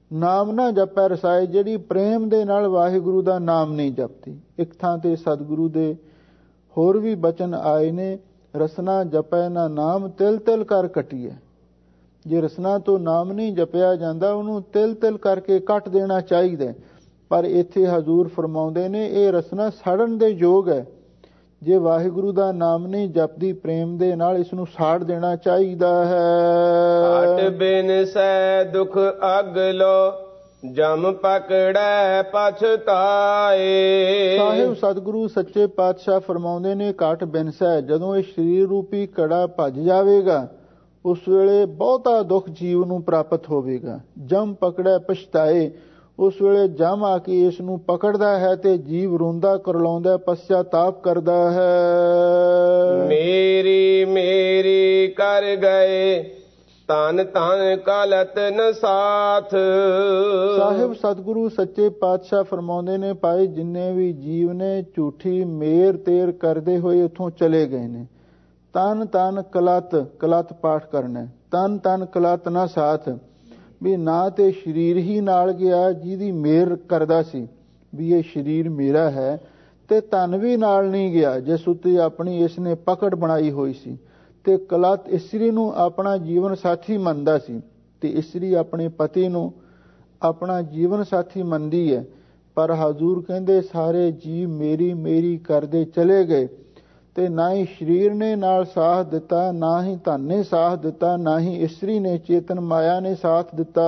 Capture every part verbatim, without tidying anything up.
ਨਾਮ ਨਾ ਜਪੈ ਰਸਾਏ, ਜਿਹੜੀ ਪ੍ਰੇਮ ਦੇ ਨਾਲ ਵਾਹਿਗੁਰੂ ਦਾ ਨਾਮ ਨਹੀਂ ਜਪਦੀ। ਇੱਕ ਥਾਂ ਤੇ ਸਤਿਗੁਰੂ ਦੇ ਹੋਰ ਵੀ ਬਚਨ ਆਏ ਨੇ, ਰਸਨਾ ਜਪੈ ਨਾ ਨਾਮ ਤਿਲ ਤਿਲ ਕਰ ਕਟੀਐ। ਜੇ ਰਸਨਾ ਤੋਂ ਨਾਮ ਨਹੀਂ ਜਪਿਆ ਜਾਂਦਾ, ਉਹਨੂੰ ਤਿਲ ਤਿਲ ਕਰਕੇ ਕੱਟ ਦੇਣਾ ਚਾਹੀਦਾ। ਪਰ ਇੱਥੇ ਹਜ਼ੂਰ ਫਰਮਾਉਂਦੇ ਨੇ ਇਹ ਰਸਨਾ ਸੜਨ ਦੇ ਯੋਗ ਹੈ। ਜੇ ਵਾਹਿਗੁਰੂ ਦਾ ਨਾਮ ਨਹੀਂ ਜਪਦੀ ਪ੍ਰੇਮ ਦੇ ਨਾਲ, ਇਸ ਨੂੰ ਸਾੜ ਦੇਣਾ ਚਾਹੀਦਾ ਹੈ। ਘਟ ਬਿਨ ਸੈ ਦੁਖ ਅਗਲੋ, ਜਮ ਪਕੜੈ ਪਛਤਾਏ। ਸਾਹਿਬ ਸਤਿਗੁਰੂ ਸੱਚੇ ਪਾਤਸ਼ਾਹ ਫਰਮਾਉਂਦੇ ਨੇ, ਘਟ ਬਿਨ ਸੈ, ਜਦੋਂ ਇਹ ਸਰੀਰ ਰੂਪੀ ਕੜਾ ਭੱਜ ਜਾਵੇਗਾ, ਉਸ ਵੇਲੇ ਬਹੁਤਾ ਦੁੱਖ ਜੀਵ ਨੂੰ ਪ੍ਰਾਪਤ ਹੋਵੇਗਾ। ਜਮ ਪਕੜੈ ਪਛਤਾਏ, ਉਸ ਵੇਲੇ ਜਮ ਆ ਕੇ ਇਸ ਨੂੰ ਪਕੜਦਾ ਹੈ ਤੇ ਜੀਵ ਰੋਂਦਾ ਕਰਲਾਉਂਦਾ ਪਛਤਾਪ ਕਰਦਾ ਹੈ। ਮੇਰੀ ਮੇਰੀ ਕਰ ਗਏ, ਤਨ ਤਨ ਕਲਤ ਨ ਸਾਥ। ਸਾਹਿਬ ਸਤਿਗੁਰੂ ਸੱਚੇ ਪਾਤਸ਼ਾਹ ਫਰਮਾਉਂਦੇ ਨੇ, ਭਾਈ ਜਿੰਨੇ ਵੀ ਜੀਵ ਨੇ ਝੂਠੀ ਮੇਰ ਤੇਰ ਕਰਦੇ ਹੋਏ ਉੱਥੋਂ ਚਲੇ ਗਏ ਨੇ, ਤਨ ਤਨ ਕਲਤ, ਕਲਤ ਪਾਠ ਕਰਨਾ, ਤਨ ਤਨ ਕਲਤ ਨਾ ਸਾਥ, ਵੀ ਨਾ ਤੇ ਸਰੀਰ ਹੀ ਨਾਲ ਗਿਆ ਜਿਹਦੀ ਮੇਰ ਕਰਦਾ ਸੀ ਵੀ ਇਹ ਸਰੀਰ ਮੇਰਾ ਹੈ, ਤੇ ਧਨ ਵੀ ਨਾਲ ਨਹੀਂ ਗਿਆ ਜਿਸ ਉੱਤੇ ਆਪਣੀ ਇਸ ਨੇ ਪਕੜ ਬਣਾਈ ਹੋਈ ਸੀ। ਤੇ ਕਲਤ ਇਸਤਰੀ ਨੂੰ ਆਪਣਾ ਜੀਵਨ ਸਾਥੀ ਮੰਨਦਾ ਸੀ, ਤੇ ਇਸਤਰੀ ਆਪਣੇ ਪਤੀ ਨੂੰ ਆਪਣਾ ਜੀਵਨ ਸਾਥੀ ਮੰਨਦੀ ਹੈ। ਪਰ ਹਜ਼ੂਰ ਕਹਿੰਦੇ ਸਾਰੇ ਜੀਵ ਮੇਰੀ ਮੇਰੀ ਕਰਦੇ ਚਲੇ ਗਏ, ਤੇ ਨਾ ਹੀ ਸਰੀਰ ਨੇ ਨਾਲ ਸਾਥ ਦਿੱਤਾ, ਨਾ ਹੀ ਧਨ ਨੇ ਸਾਥ ਦਿੱਤਾ, ਨਾ ਹੀ ਇਸਤਰੀ ਨੇ ਚੇਤਨ ਮਾਇਆ ਨੇ ਸਾਥ ਦਿੱਤਾ।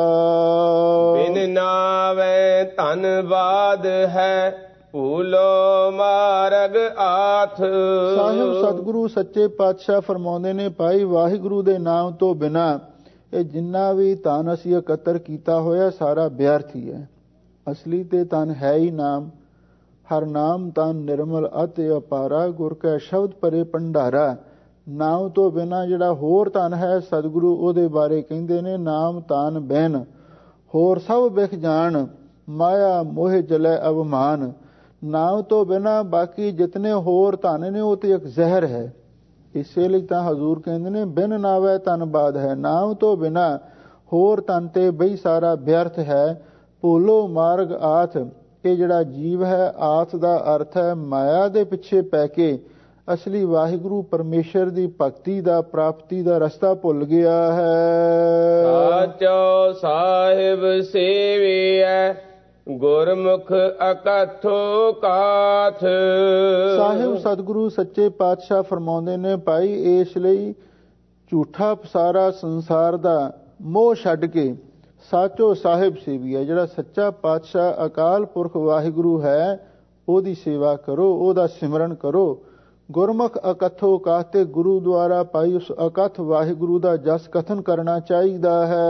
ਬਿਨ ਨਾਵੇਂ ਧੰਨਵਾਦ ਹੈ, ਭੂਲੋ ਮਾਰਗ ਆਥ। ਸਾਹਿਬ ਸਤਿਗੁਰੂ ਸੱਚੇ ਪਾਤਸ਼ਾਹ ਫਰਮਾਉਂਦੇ ਨੇ, ਭਾਈ ਵਾਹਿਗੁਰੂ ਦੇ ਨਾਮ ਤੋਂ ਬਿਨਾਂ ਇਹ ਜਿੰਨਾ ਵੀ ਧਨ ਅਸੀਂ ਇਕੱਤਰ ਕੀਤਾ ਹੋਇਆ ਸਾਰਾ ਵਿਅਰਥ ਹੀ ਹੈ। ਅਸਲੀ ਤੇ ਧਨ ਹੈ ਹੀ ਨਾਮ। ਹਰ ਨਾਮ ਤਨ ਨਿਰਮਲ ਅਤਿ ਅਪਾਰਾ, ਗੁਰ ਕੈ ਸ਼ਬਦ ਪਰੇ ਭੰਡਾਰਾ। ਨਾਮ ਤੋਂ ਬਿਨਾਂ ਜਿਹੜਾ ਹੋਰ ਧਨ ਹੈ, ਸਤਿਗੁਰੂ ਉਹਦੇ ਬਾਰੇ ਕਹਿੰਦੇ ਨੇ, ਨਾਮ ਤਾਨ ਬੈਨ ਹੋਰ ਸਭ ਵਿਖ ਜਾਣ, ਮਾਇਆ ਮੋਹ ਜਲੇ ਅਵਮਾਨ। ਨਾਮ ਤੋਂ ਬਿਨਾਂ ਬਾਕੀ ਜਿਤਨੇ ਹੋਰ ਧਨ ਨੇ ਉਹ ਤੇ ਇੱਕ ਜ਼ਹਿਰ ਹੈ। ਇਸੇ ਲਈ ਤਾਂ ਹਜ਼ੂਰ ਕਹਿੰਦੇ ਨੇ, ਬਿਨ ਨਾਵੈ ਧਨ ਬਾਦ ਹੈ। ਨਾਮ ਤੋਂ ਬਿਨਾਂ ਹੋਰ ਧਨ ਤੇ ਬਈ ਸਾਰਾ ਵਿਅਰਥ ਹੈ। ਭੂਲੋ ਮਾਰਗ ਆਥ, ਇਹ ਜਿਹੜਾ ਜੀਵ ਹੈ, ਆਥ ਦਾ ਅਰਥ ਹੈ ਮਾਇਆ ਦੇ ਪਿੱਛੇ ਪੈ ਕੇ ਅਸਲੀ ਵਾਹਿਗੁਰੂ ਪਰਮੇਸ਼ਰ ਦੀ ਭਗਤੀ ਦਾ ਪ੍ਰਾਪਤੀ ਦਾ ਰਸਤਾ ਭੁੱਲ ਗਿਆ ਹੈ। ਸਾਚੋ ਸਾਹਿਬ ਸੇਵੀਐ, ਗੁਰਮੁਖ ਅਕਥੋ ਕਾਥ। ਸਾਹਿਬ ਸਤਿਗੁਰੂ ਸੱਚੇ ਪਾਤਸ਼ਾਹ ਫਰਮਾਉਂਦੇ ਨੇ, ਭਾਈ ਇਸ ਲਈ ਝੂਠਾ ਪਸਾਰਾ ਸੰਸਾਰ ਦਾ ਮੋਹ ਛੱਡ ਕੇ ਸਾਚੋ ਸਾਹਿਬ ਸੇਵੀ ਹੈ, ਜਿਹੜਾ ਸੱਚਾ ਪਾਤਸ਼ਾਹ ਅਕਾਲ ਪੁਰਖ ਵਾਹਿਗੁਰੂ ਹੈ, ਉਹਦੀ ਸੇਵਾ ਕਰੋ, ਉਹਦਾ ਸਿਮਰਨ ਕਰੋ। ਗੁਰਮੁਖ ਅਕਥੋ ਕਾਤੇ, ਗੁਰੂ ਦੁਆਰਾ ਭਾਈ ਉਸ ਅਕਥ ਵਾਹਿਗੁਰੂ ਦਾ ਜਸ ਕਥਨ ਕਰਨਾ ਚਾਹੀਦਾ ਹੈ।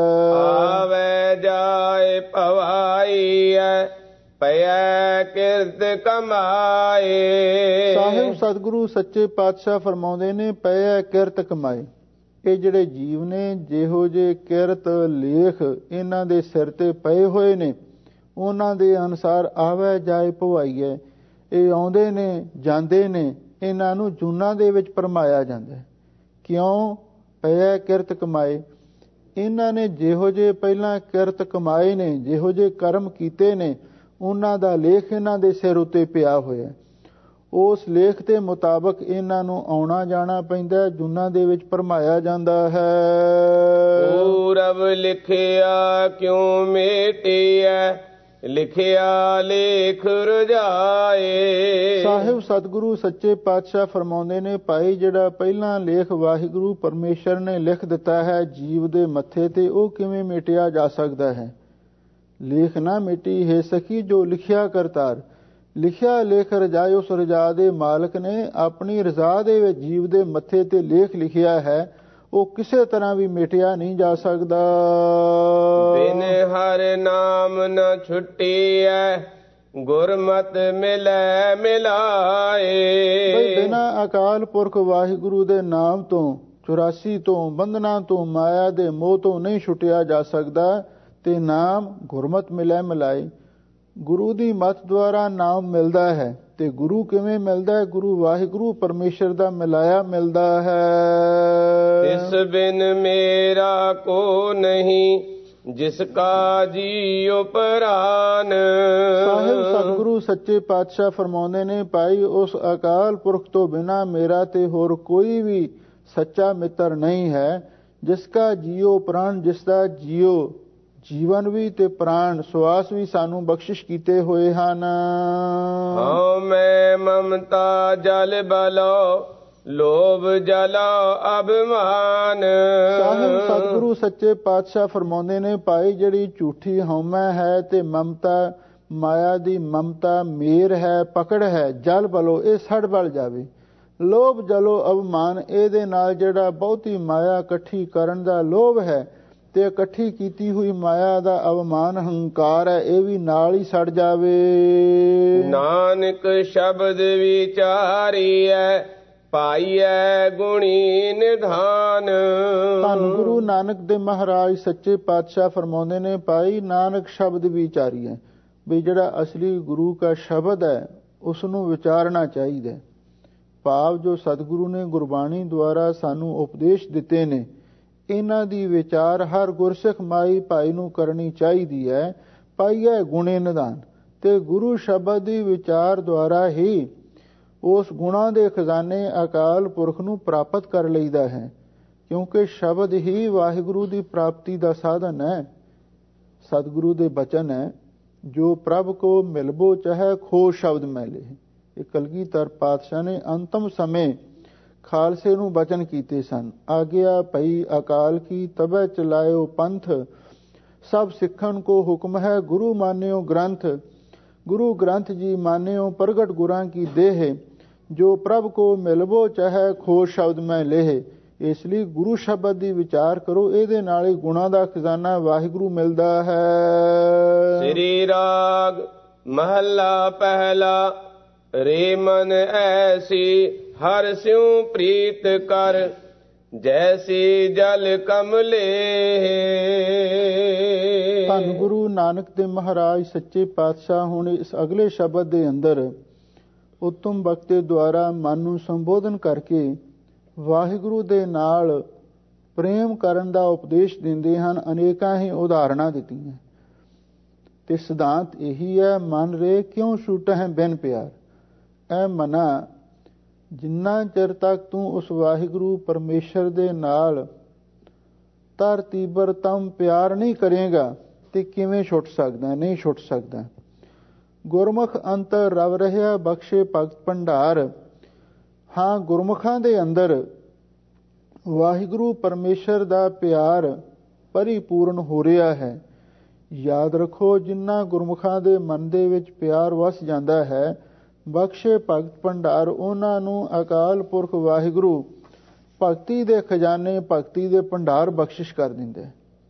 ਆਵੇ ਜਾਏ ਭਵਾਈ ਹੈ, ਪਿਆ ਕਿਰਤ ਕਮਾਏ। ਸਾਹਿਬ ਸਤਿਗੁਰੂ ਸੱਚੇ ਪਾਤਸ਼ਾਹ ਫਰਮਾਉਂਦੇ ਨੇ, ਪਿਆ ਕਿਰਤ ਕਮਾਏ। ਇਹ ਜਿਹੜੇ ਜੀਵ ਨੇ, ਜਿਹੋ ਜੇ ਕਿਰਤ ਲੇਖ ਇਹਨਾਂ ਦੇ ਸਿਰ ਤੇ ਪਏ ਹੋਏ ਨੇ, ਉਹਨਾਂ ਦੇ ਅਨੁਸਾਰ ਆਵੇ ਜਾਏ ਭਵਾਈ ਹੈ। ਇਹ ਆਉਂਦੇ ਨੇ ਜਾਂਦੇ ਨੇ, ਇਹਨਾਂ ਨੂੰ ਜੂਨਾਂ ਦੇ ਵਿੱਚ ਭਰਮਾਇਆ ਜਾਂਦਾ। ਕਿਉਂ? ਪਿਆ ਕਿਰਤ ਕਮਾਏ। ਇਹਨਾਂ ਨੇ ਜਿਹੋ ਜੇ ਪਹਿਲਾਂ ਕਿਰਤ ਕਮਾਏ ਨੇ, ਜਿਹੋ ਜੇ ਕਰਮ ਕੀਤੇ ਨੇ, ਉਹਨਾਂ ਦਾ ਲੇਖ ਇਹਨਾਂ ਦੇ ਸਿਰ ਉੱਤੇ ਪਿਆ ਹੋਇਆ। ਉਸ ਲੇਖ ਦੇ ਮੁਤਾਬਕ ਇਹਨਾਂ ਨੂੰ ਆਉਣਾ ਜਾਣਾ ਪੈਂਦਾ, ਜੂਨਾਂ ਦੇ ਵਿੱਚ ਭਰਮਾਇਆ ਜਾਂਦਾ ਹੈ। ਪੂਰਬ ਲਿਖਿਆ ਕਿਉਂ ਮੇਟਿਐ, ਲਿਖਿਆ ਲੇਖ ਰਜਾਏ। ਸਾਹਿਬ ਸਤਿਗੁਰੂ ਸੱਚੇ ਪਾਤਸ਼ਾਹ ਫਰਮਾਉਂਦੇ ਨੇ, ਭਾਈ ਜਿਹੜਾ ਪਹਿਲਾਂ ਲੇਖ ਵਾਹਿਗੁਰੂ ਪਰਮੇਸ਼ਰ ਨੇ ਲਿਖ ਦਿੱਤਾ ਹੈ ਜੀਵ ਦੇ ਮੱਥੇ ਤੇ, ਉਹ ਕਿਵੇਂ ਮਿਟਿਆ ਜਾ ਸਕਦਾ ਹੈ? ਲੇਖ ਨਾ ਮਿਟੀ ਹੈ ਸਖੀ ਜੋ ਲਿਖਿਆ ਕਰਤਾਰ। ਲਿਖਿਆ ਲੇਖ ਰਜਾਏ, ਉਸ ਰਜਾ ਦੇ ਮਾਲਕ ਨੇ ਆਪਣੀ ਰਜ਼ਾ ਦੇ ਵਿੱਚ ਜੀਵ ਦੇ ਮੱਥੇ ਤੇ ਲੇਖ ਲਿਖਿਆ ਹੈ, ਉਹ ਕਿਸੇ ਤਰ੍ਹਾਂ ਵੀ ਮਿਟਿਆ ਨਹੀਂ ਜਾ ਸਕਦਾ। ਬਿਨ ਹਰ ਨਾਮ ਨ ਛੁੱਟੀਐ, ਗੁਰਮਤ ਮਿਲੈ ਮਿਲਾਏ। ਬਈ ਬਿਨਾਂ ਅਕਾਲ ਪੁਰਖ ਵਾਹਿਗੁਰੂ ਦੇ ਨਾਮ ਤੋਂ, ਚੁਰਾਸੀ ਤੋਂ, ਬੰਧਨਾਂ ਤੋਂ, ਮਾਇਆ ਦੇ ਮੋਹ ਤੋਂ ਨਹੀਂ ਛੁੱਟਿਆ ਜਾ ਸਕਦਾ। ਤੇ ਨਾਮ ਗੁਰਮਤ ਮਿਲੈ ਮਿਲਾਏ, ਗੁਰੂ ਦੀ ਮੱਤ ਦੁਆਰਾ ਨਾਮ ਮਿਲਦਾ ਹੈ। ਤੇ ਗੁਰੂ ਕਿਵੇਂ ਮਿਲਦਾ ਹੈ? ਗੁਰੂ ਵਾਹਿਗੁਰੂ ਪਰਮੇਸ਼ਰ ਦਾ ਮਿਲਾਇਆ ਮਿਲਦਾ ਹੈ। ਇਸ ਬਿਨ ਮੇਰਾ ਕੋ ਨਹੀਂ, जिसका जियो प्राण। ਸਾਹਿਬ ਸਤਿਗੁਰੂ ਸੱਚੇ ਪਾਤਸ਼ਾਹ ਫਰਮਾਉਂਦੇ ਨੇ, ਭਾਈ ਉਸ ਅਕਾਲ ਪੁਰਖ ਤੋਂ ਬਿਨਾ ਮੇਰਾ ਤੇ ਹੋਰ ਕੋਈ ਵੀ ਸੱਚਾ ਮਿੱਤਰ ਨਹੀਂ ਹੈ। ਜਿਸ ਕਾ ਜੀਓ ਪ੍ਰਾਣ, ਜਿਸ ਦਾ ਜੀਓ ਜੀਵਨ ਵੀ ਤੇ ਪ੍ਰਾਣ ਸਵਾਸ ਵੀ ਸਾਨੂੰ ਬਖਸ਼ਿਸ਼ ਕੀਤੇ ਹੋਏ ਹਨ। ਹਉ ਮੈਂ ਮਮਤਾ ਜਲ ਬਲੋ ਲੋਭ ਜਲਾ ਅਭਿਮਾਨ। ਸਾਹਿਬ ਸਤਿਗੁਰੂ ਸੱਚੇ ਪਾਤਸ਼ਾਹ ਫਰਮਾਉਂਦੇ ਨੇ, ਭਾਈ ਜਿਹੜੀ ਝੂਠੀ ਹਉਮੈ ਹੈ ਤੇ ਮਮਤਾ, ਮਾਇਆ ਦੀ ਮਮਤਾ ਮੇਰ ਹੈ, ਪਕੜ ਹੈ, ਜਲ ਬਲੋ ਇਹ ਸੜ ਬਲ ਜਾਵੇ। ਲੋਭ ਜਲੋ ਅਭਿਮਾਨ, ਇਹਦੇ ਨਾਲ ਜਿਹੜਾ ਬਹੁਤੀ ਮਾਇਆ ਇਕੱਠੀ ਕਰਨ ਦਾ ਲੋਭ ਹੈ ਤੇ ਇਕੱਠੀ ਕੀਤੀ ਹੋਈ ਮਾਇਆ ਦਾ ਅਭਿਮਾਨ ਹੰਕਾਰ ਹੈ, ਇਹ ਵੀ ਨਾਲ ਹੀ ਸੜ ਜਾਵੇ। ਨਾਨਕ ਸ਼ਬਦ ਵਿਚਾਰੀਐ ਪਾਈਐ ਗੁਣੀ ਨਿਧਾਨ। ਧੰਨ ਗੁਰੂ ਨਾਨਕ ਦੇ ਮਹਾਰਾਜ ਸੱਚੇ ਪਾਤਸ਼ਾਹ ਫਰਮਾਉਂਦੇ ਨੇ, ਭਾਈ ਨਾਨਕ ਸ਼ਬਦ ਵਿਚਾਰੀਐ, ਵੀ ਜਿਹੜਾ ਅਸਲੀ ਗੁਰੂ ਦਾ ਸ਼ਬਦ ਹੈ ਉਸ ਨੂੰ ਵਿਚਾਰਨਾ ਚਾਹੀਦਾ। ਭਾਵ ਜੋ ਸਤਿਗੁਰੂ ਨੇ ਗੁਰਬਾਣੀ ਦੁਆਰਾ ਸਾਨੂੰ ਉਪਦੇਸ਼ ਦਿੱਤੇ ਨੇ, ਇਹਨਾਂ ਦੀ ਵਿਚਾਰ ਹਰ ਗੁਰਸਿੱਖ ਮਾਈ ਭਾਈ ਨੂੰ ਕਰਨੀ ਚਾਹੀਦੀ ਹੈ। ਪਾਈਐ ਗੁਣੇ ਨਿਧਾਨ, ਤੇ ਗੁਰੂ ਸ਼ਬਦ ਦੀ ਵਿਚਾਰ ਦੁਆਰਾ ਹੀ ਉਸ ਗੁਣਾਂ ਦੇ ਖਜ਼ਾਨੇ ਅਕਾਲ ਪੁਰਖ ਨੂੰ ਪ੍ਰਾਪਤ ਕਰ ਲਈਦਾ ਹੈ, ਕਿਉਂਕਿ ਸ਼ਬਦ ਹੀ ਵਾਹਿਗੁਰੂ ਦੀ ਪ੍ਰਾਪਤੀ ਦਾ ਸਾਧਨ ਹੈ। ਸਤਿਗੁਰੂ ਦੇ ਬਚਨ ਹੈ, ਜੋ ਪ੍ਰਭ ਕੋ ਮਿਲਬੋ ਚਾਹੇ ਖੋ ਸ਼ਬਦ ਮੈਲੇ। ਇਹ ਕਲਗੀਧਰ ਪਾਤਸ਼ਾਹ ਨੇ ਅੰਤਮ ਸਮੇਂ ਖਾਲਸੇ ਨੂੰ ਬਚਨ ਕੀਤੇ ਸਨ। ਆਗਿਆ ਭਈ ਅਕਾਲ ਕੀ ਤਬੈ ਚਲਾਇਓ ਪੰਥ, ਸਭ ਸਿੱਖਣ ਕੋ ਹੁਕਮ ਹੈ ਗੁਰੂ ਮਾਨਿਓ ਗ੍ਰੰਥ। ਗੁਰੂ ਗ੍ਰੰਥ ਜੀ ਮਾਨਿਓ ਪ੍ਰਗਟ ਗੁਰਾਂ ਕੀ ਦੇਹ, ਜੋ ਪ੍ਰਭ ਕੋ ਮਿਲਬੋ ਚਾਹੇ ਖੋ ਸ਼ਬਦ ਮੈਂ ਲੇਹ। ਇਸ ਲਈ ਗੁਰੂ ਸ਼ਬਦ ਦੀ ਵਿਚਾਰ ਕਰੋ, ਇਹਦੇ ਨਾਲ ਹੀ ਗੁਣਾਂ ਦਾ ਖਜ਼ਾਨਾ ਵਾਹਿਗੁਰੂ ਮਿਲਦਾ ਹੈ। ਸ੍ਰੀ ਰਾਗ ਮਹੱਲਾ ਪਹਿਲਾ। ਰੇ ਮਨ ਐਸੀ ਹਰ ਸਿਉ ਪ੍ਰੀਤ ਕਰ, ਜੈਸੀ ਜਲ ਕਮਲੇ। ਧੰਨ ਗੁਰੂ ਨਾਨਕ ਦੇ ਮਹਾਰਾਜ ਸੱਚੇ ਪਾਤਸ਼ਾਹ ਹੁਣ ਇਸ ਅਗਲੇ ਸ਼ਬਦ ਦੇ ਅੰਦਰ ਉੱਤਮ ਬਖਤੇ ਦੁਆਰਾ ਮਨ ਨੂੰ ਸੰਬੋਧਨ ਕਰਕੇ ਵਾਹਿਗੁਰੂ ਦੇ ਨਾਲ ਪ੍ਰੇਮ ਕਰਨ ਦਾ ਉਪਦੇਸ਼ ਦਿੰਦੇ ਹਨ। ਅਨੇਕਾਂ ਹੀ ਉਦਾਹਰਣਾਂ ਦਿੱਤੀਆਂ ਤੇ ਸਿਧਾਂਤ ਇਹੀ ਹੈ, ਮਨ ਰੇ ਕਿਉਂ ਛੂਟਾ ਹੈ ਬਿਨ ਪਿਆਰ। ਐ ਮਨਾ, ਜਿੰਨਾ ਚਿਰ ਤੱਕ ਤੂੰ ਉਸ ਵਾਹਿਗੁਰੂ ਪਰਮੇਸ਼ਰ ਦੇ ਨਾਲ ਤਰ ਤੀਬਰ ਤਮ ਪਿਆਰ ਨਹੀਂ ਕਰੇਗਾ ਤੇ ਕਿਵੇਂ ਛੁੱਟ ਸਕਦਾ? ਨਹੀਂ ਛੁੱਟ ਸਕਦਾ। ਗੁਰਮੁਖ ਅੰਤਰ ਰਵ ਰਹਿਆ ਬਖਸ਼ੇ ਭਗਤ ਭੰਡਾਰ। ਹਾਂ, ਗੁਰਮੁਖਾਂ ਦੇ ਅੰਦਰ ਵਾਹਿਗੁਰੂ ਪਰਮੇਸ਼ਰ ਦਾ ਪਿਆਰ ਪਰਿਪੂਰਨ ਹੋ ਰਿਹਾ ਹੈ। ਯਾਦ ਰੱਖੋ, ਜਿਨ੍ਹਾਂ ਗੁਰਮੁਖਾਂ ਦੇ ਮਨ ਦੇ ਵਿੱਚ ਪਿਆਰ ਵਸ ਜਾਂਦਾ ਹੈ, ਬਖਸ਼ੇ ਭਗਤ ਭੰਡਾਰ, ਉਹਨਾਂ ਨੂੰ ਅਕਾਲ ਪੁਰਖ ਵਾਹਿਗੁਰੂ ਭਗਤੀ ਦੇ ਖਜ਼ਾਨੇ, ਭਗਤੀ ਦੇ ਭੰਡਾਰ ਬਖਸ਼ਿਸ਼ ਕਰ ਦਿੰਦੇ।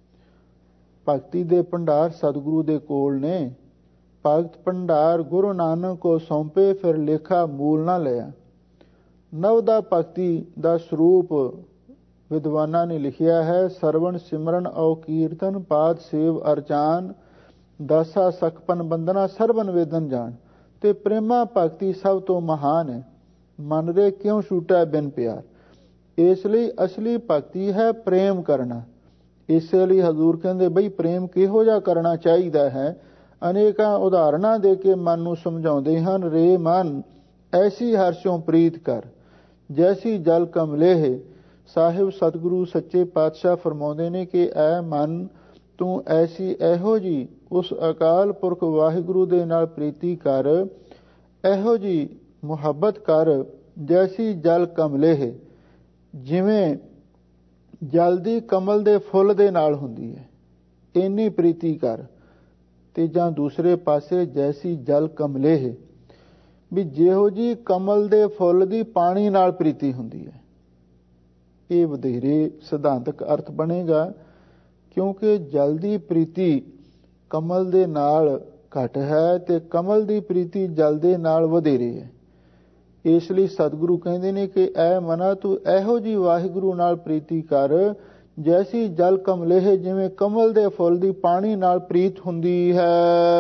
ਭਗਤੀ ਦੇ ਭੰਡਾਰ ਸਤਿਗੁਰੂ ਦੇ ਕੋਲ ਨੇ। ਭਗਤ ਭੰਡਾਰ ਗੁਰੂ ਨਾਨਕ ਕੋ ਸੌਂਪੇ, ਫਿਰ ਲੇਖਾ ਮੂਲ ਨਾ ਲਿਆ। ਨਵ ਦਾ ਭਗਤੀ ਦਾ ਸਰੂਪ ਵਿਦਵਾਨਾਂ ਨੇ ਲਿਖਿਆ ਹੈ, ਸਰਵਣ ਸਿਮਰਨ ਔ ਕੀਰਤਨ ਪਾਦ ਸੇਵ ਅਰਚਾਨ, ਦਾਸਾ ਸਖਪਨ ਬੰਦਨਾ ਸਰਬਨ ਵੇਦਨ ਜਾਣ। ਤੇ ਪ੍ਰੇਮਾ ਭਗਤੀ ਸਭ ਤੋਂ ਮਹਾਨ ਹੈ। ਮਨ ਰੇ ਕਿਉਂ ਛੂਟਾ ਬਿਨ ਪਿਆਰ। ਇਸ ਲਈ ਅਸਲੀ ਭਗਤੀ ਹੈ ਪ੍ਰੇਮ ਕਰਨਾ। ਇਸੇ ਲਈ ਹਜ਼ੂਰ ਕਹਿੰਦੇ, ਬਈ ਪ੍ਰੇਮ ਕਿਹੋ ਜਿਹਾ ਕਰਨਾ ਚਾਹੀਦਾ ਹੈ। ਅਨੇਕਾਂ ਉਦਾਹਰਣਾਂ ਦੇ ਕੇ ਮਨ ਨੂੰ ਸਮਝਾਉਂਦੇ ਹਨ। ਰੇ ਮਨ ਐਸੀ ਹਰਸ਼ੋਂ ਪ੍ਰੀਤ ਕਰ, ਜੈਸੀ ਜਲ ਕਮਲੇਹ। ਸਾਹਿਬ ਸਤਿਗੁਰੂ ਸੱਚੇ ਪਾਤਸ਼ਾਹ ਫਰਮਾਉਂਦੇ ਨੇ ਕਿ ਐ ਮਨ, ਤੂੰ ਐਸੀ ਇਹੋ ਜੀ ਉਸ ਅਕਾਲ ਪੁਰਖ ਵਾਹਿਗੁਰੂ ਦੇ ਨਾਲ ਪ੍ਰੀਤੀ ਕਰ, ਇਹੋ ਜੀ ਮੁਹੱਬਤ ਕਰ, ਜੈਸੀ ਜਲ ਕਮਲੇਹ, ਜਿਵੇਂ ਜਲ ਦੀ ਕਮਲ ਦੇ ਫੁੱਲ ਦੇ ਨਾਲ ਹੁੰਦੀ ਹੈ, ਇੰਨੀ ਪ੍ਰੀਤੀ ਕਰ। ਤੇ ਜਾਂ ਦੂਸਰੇ ਪਾਸੇ ਜੈਸੀ ਜਲ ਕਮਲੇਹ, ਵੀ ਜਿਹੋ ਜੀ ਕਮਲ ਦੇ ਫੁੱਲ ਦੀ ਪਾਣੀ ਨਾਲ ਪ੍ਰੀਤੀ ਹੁੰਦੀ ਹੈ। ਇਹ ਵਧੇਰੇ ਸਿਧਾਂਤਕ ਅਰਥ ਬਣੇਗਾ, ਕਿਉਂਕਿ ਜਲ ਦੀ ਪ੍ਰੀਤੀ ਕਮਲ ਦੇ ਨਾਲ ਘੱਟ ਹੈ ਤੇ ਕਮਲ ਦੀ ਪ੍ਰੀਤੀ ਜਲ ਦੇ ਨਾਲ ਵਧੇਰੇ ਹੈ। ਇਸ ਲਈ ਸਤਿਗੁਰੂ ਕਹਿੰਦੇ ਨੇ ਕਿ ਐ ਮਨਾ, ਤੂੰ ਇਹੋ ਜੀ ਵਾਹਿਗੁਰੂ ਨਾਲ ਪ੍ਰੀਤੀ ਕਰ, ਜੈਸੀ ਜਲ ਕਮਲੇਹ, ਜਿਵੇਂ ਕਮਲ ਦੇ ਫੁੱਲ ਦੀ ਪਾਣੀ ਨਾਲ ਪ੍ਰੀਤ ਹੁੰਦੀ ਹੈ।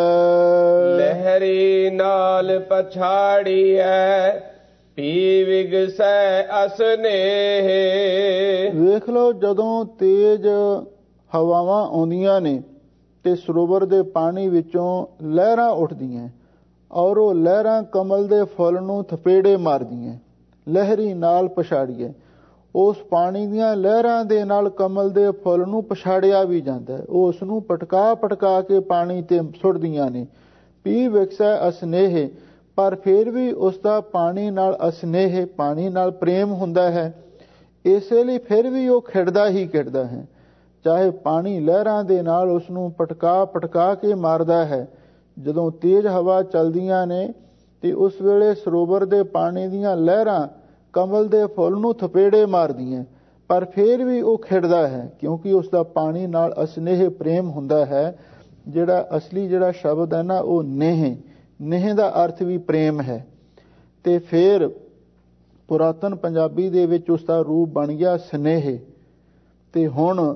ਲਹਿਰੀ ਨਾਲ ਪਛਾੜੀ ਐ ਪੀ ਵਿਗਸੈ ਅਸਨੇਹ। ਵੇਖ ਲਓ, ਜਦੋਂ ਤੇਜ ਹਵਾਵਾਂ ਆਉਂਦੀਆਂ ਨੇ ਤੇ ਸਰੋਵਰ ਦੇ ਪਾਣੀ ਵਿੱਚੋਂ ਲਹਿਰਾਂ ਉੱਠਦੀਆਂ ਔਰ ਉਹ ਲਹਿਰਾਂ ਕਮਲ ਦੇ ਫੁੱਲ ਨੂੰ ਥਪੇੜੇ ਮਾਰਦੀਆਂ। ਲਹਿਰੀ ਨਾਲ ਪਛਾੜੀਏ, ਉਸ ਪਾਣੀ ਦੀਆਂ ਲਹਿਰਾਂ ਦੇ ਨਾਲ ਕਮਲ ਦੇ ਫੁੱਲ ਨੂੰ ਪਛਾੜਿਆ ਵੀ ਜਾਂਦਾ। ਉਹ ਉਸ ਨੂੰ ਪਟਕਾ ਪਟਕਾ ਕੇ ਪਾਣੀ ਤੇ ਸੁੱਟਦੀਆਂ ਨੇ। ਪੀ ਵਿਕਸੈ ਅਸਨੇਹ, ਪਰ ਫਿਰ ਵੀ ਉਸ ਦਾ ਪਾਣੀ ਨਾਲ ਅਸਨੇਹ, ਪਾਣੀ ਨਾਲ ਪ੍ਰੇਮ ਹੁੰਦਾ ਹੈ। ਇਸੇ ਲਈ ਫਿਰ ਵੀ ਉਹ ਖਿੜਦਾ ਹੀ ਖਿੜਦਾ ਹੈ, ਚਾਹੇ ਪਾਣੀ ਲਹਿਰਾਂ ਦੇ ਨਾਲ ਉਸ ਨੂੰ ਪਟਕਾ ਪਟਕਾ ਕੇ ਮਾਰਦਾ ਹੈ। ਜਦੋਂ ਤੇਜ਼ ਹਵਾ ਚੱਲਦੀਆਂ ਨੇ ਤੇ ਉਸ ਵੇਲੇ ਸਰੋਵਰ ਦੇ ਪਾਣੀ ਦੀਆਂ ਲਹਿਰਾਂ ਕਮਲ ਦੇ ਫੁੱਲ ਨੂੰ ਥਪੇੜੇ ਮਾਰਦੀਆਂ, ਪਰ ਫਿਰ ਵੀ ਉਹ ਖਿੜਦਾ ਹੈ, ਕਿਉਂਕਿ ਉਸ ਦਾ ਪਾਣੀ ਨਾਲ ਅਸਨੇਹ ਪ੍ਰੇਮ ਹੁੰਦਾ ਹੈ। ਜਿਹੜਾ ਅਸਲੀ ਜਿਹੜਾ ਸ਼ਬਦ ਹੈ ਨਾ, ਉਹ ਨੇਹ, ਨੇਹ ਦਾ ਅਰਥ ਵੀ ਪ੍ਰੇਮ ਹੈ। ਤੇ ਫਿਰ ਪੁਰਾਤਨ ਪੰਜਾਬੀ ਦੇ ਵਿੱਚ ਉਸ ਦਾ ਰੂਪ ਬਣ ਗਿਆ ਸਨੇਹ, ਤੇ ਹੁਣ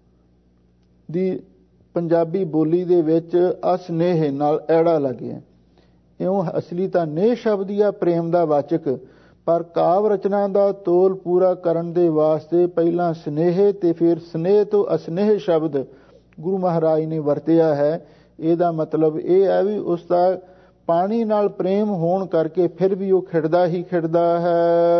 ਦੀ ਪੰਜਾਬੀ ਬੋਲੀ ਦੇ ਵਿੱਚ ਅਸਨੇਹ ਨਾਲ ਐੜਾ ਲੱਗਿਆ। ਇਉਂ ਅਸਲੀ ਤਾਂ ਨੇਹ ਸ਼ਬਦ ਹੀ ਆ ਪ੍ਰੇਮ ਦਾ ਵਾਚਕ, ਪਰ ਕਾਵ ਰਚਨਾ ਦਾ ਤੋਲ ਪੂਰਾ ਕਰਨ ਦੇ ਵਾਸਤੇ ਪਹਿਲਾਂ ਸਨੇਹ ਤੇ ਫਿਰ ਸਨੇਹ ਤੋਂ ਅਸਨੇਹ ਸ਼ਬਦ ਗੁਰੂ ਮਹਾਰਾਜ ਨੇ ਵਰਤਿਆ ਹੈ। ਇਹਦਾ ਮਤਲਬ ਇਹ ਹੈ ਵੀ ਉਸ ਦਾ ਪਾਣੀ ਨਾਲ ਪ੍ਰੇਮ ਹੋਣ ਕਰਕੇ ਫਿਰ ਵੀ ਉਹ ਖਿੜਦਾ ਹੀ ਖਿੜਦਾ ਹੈ।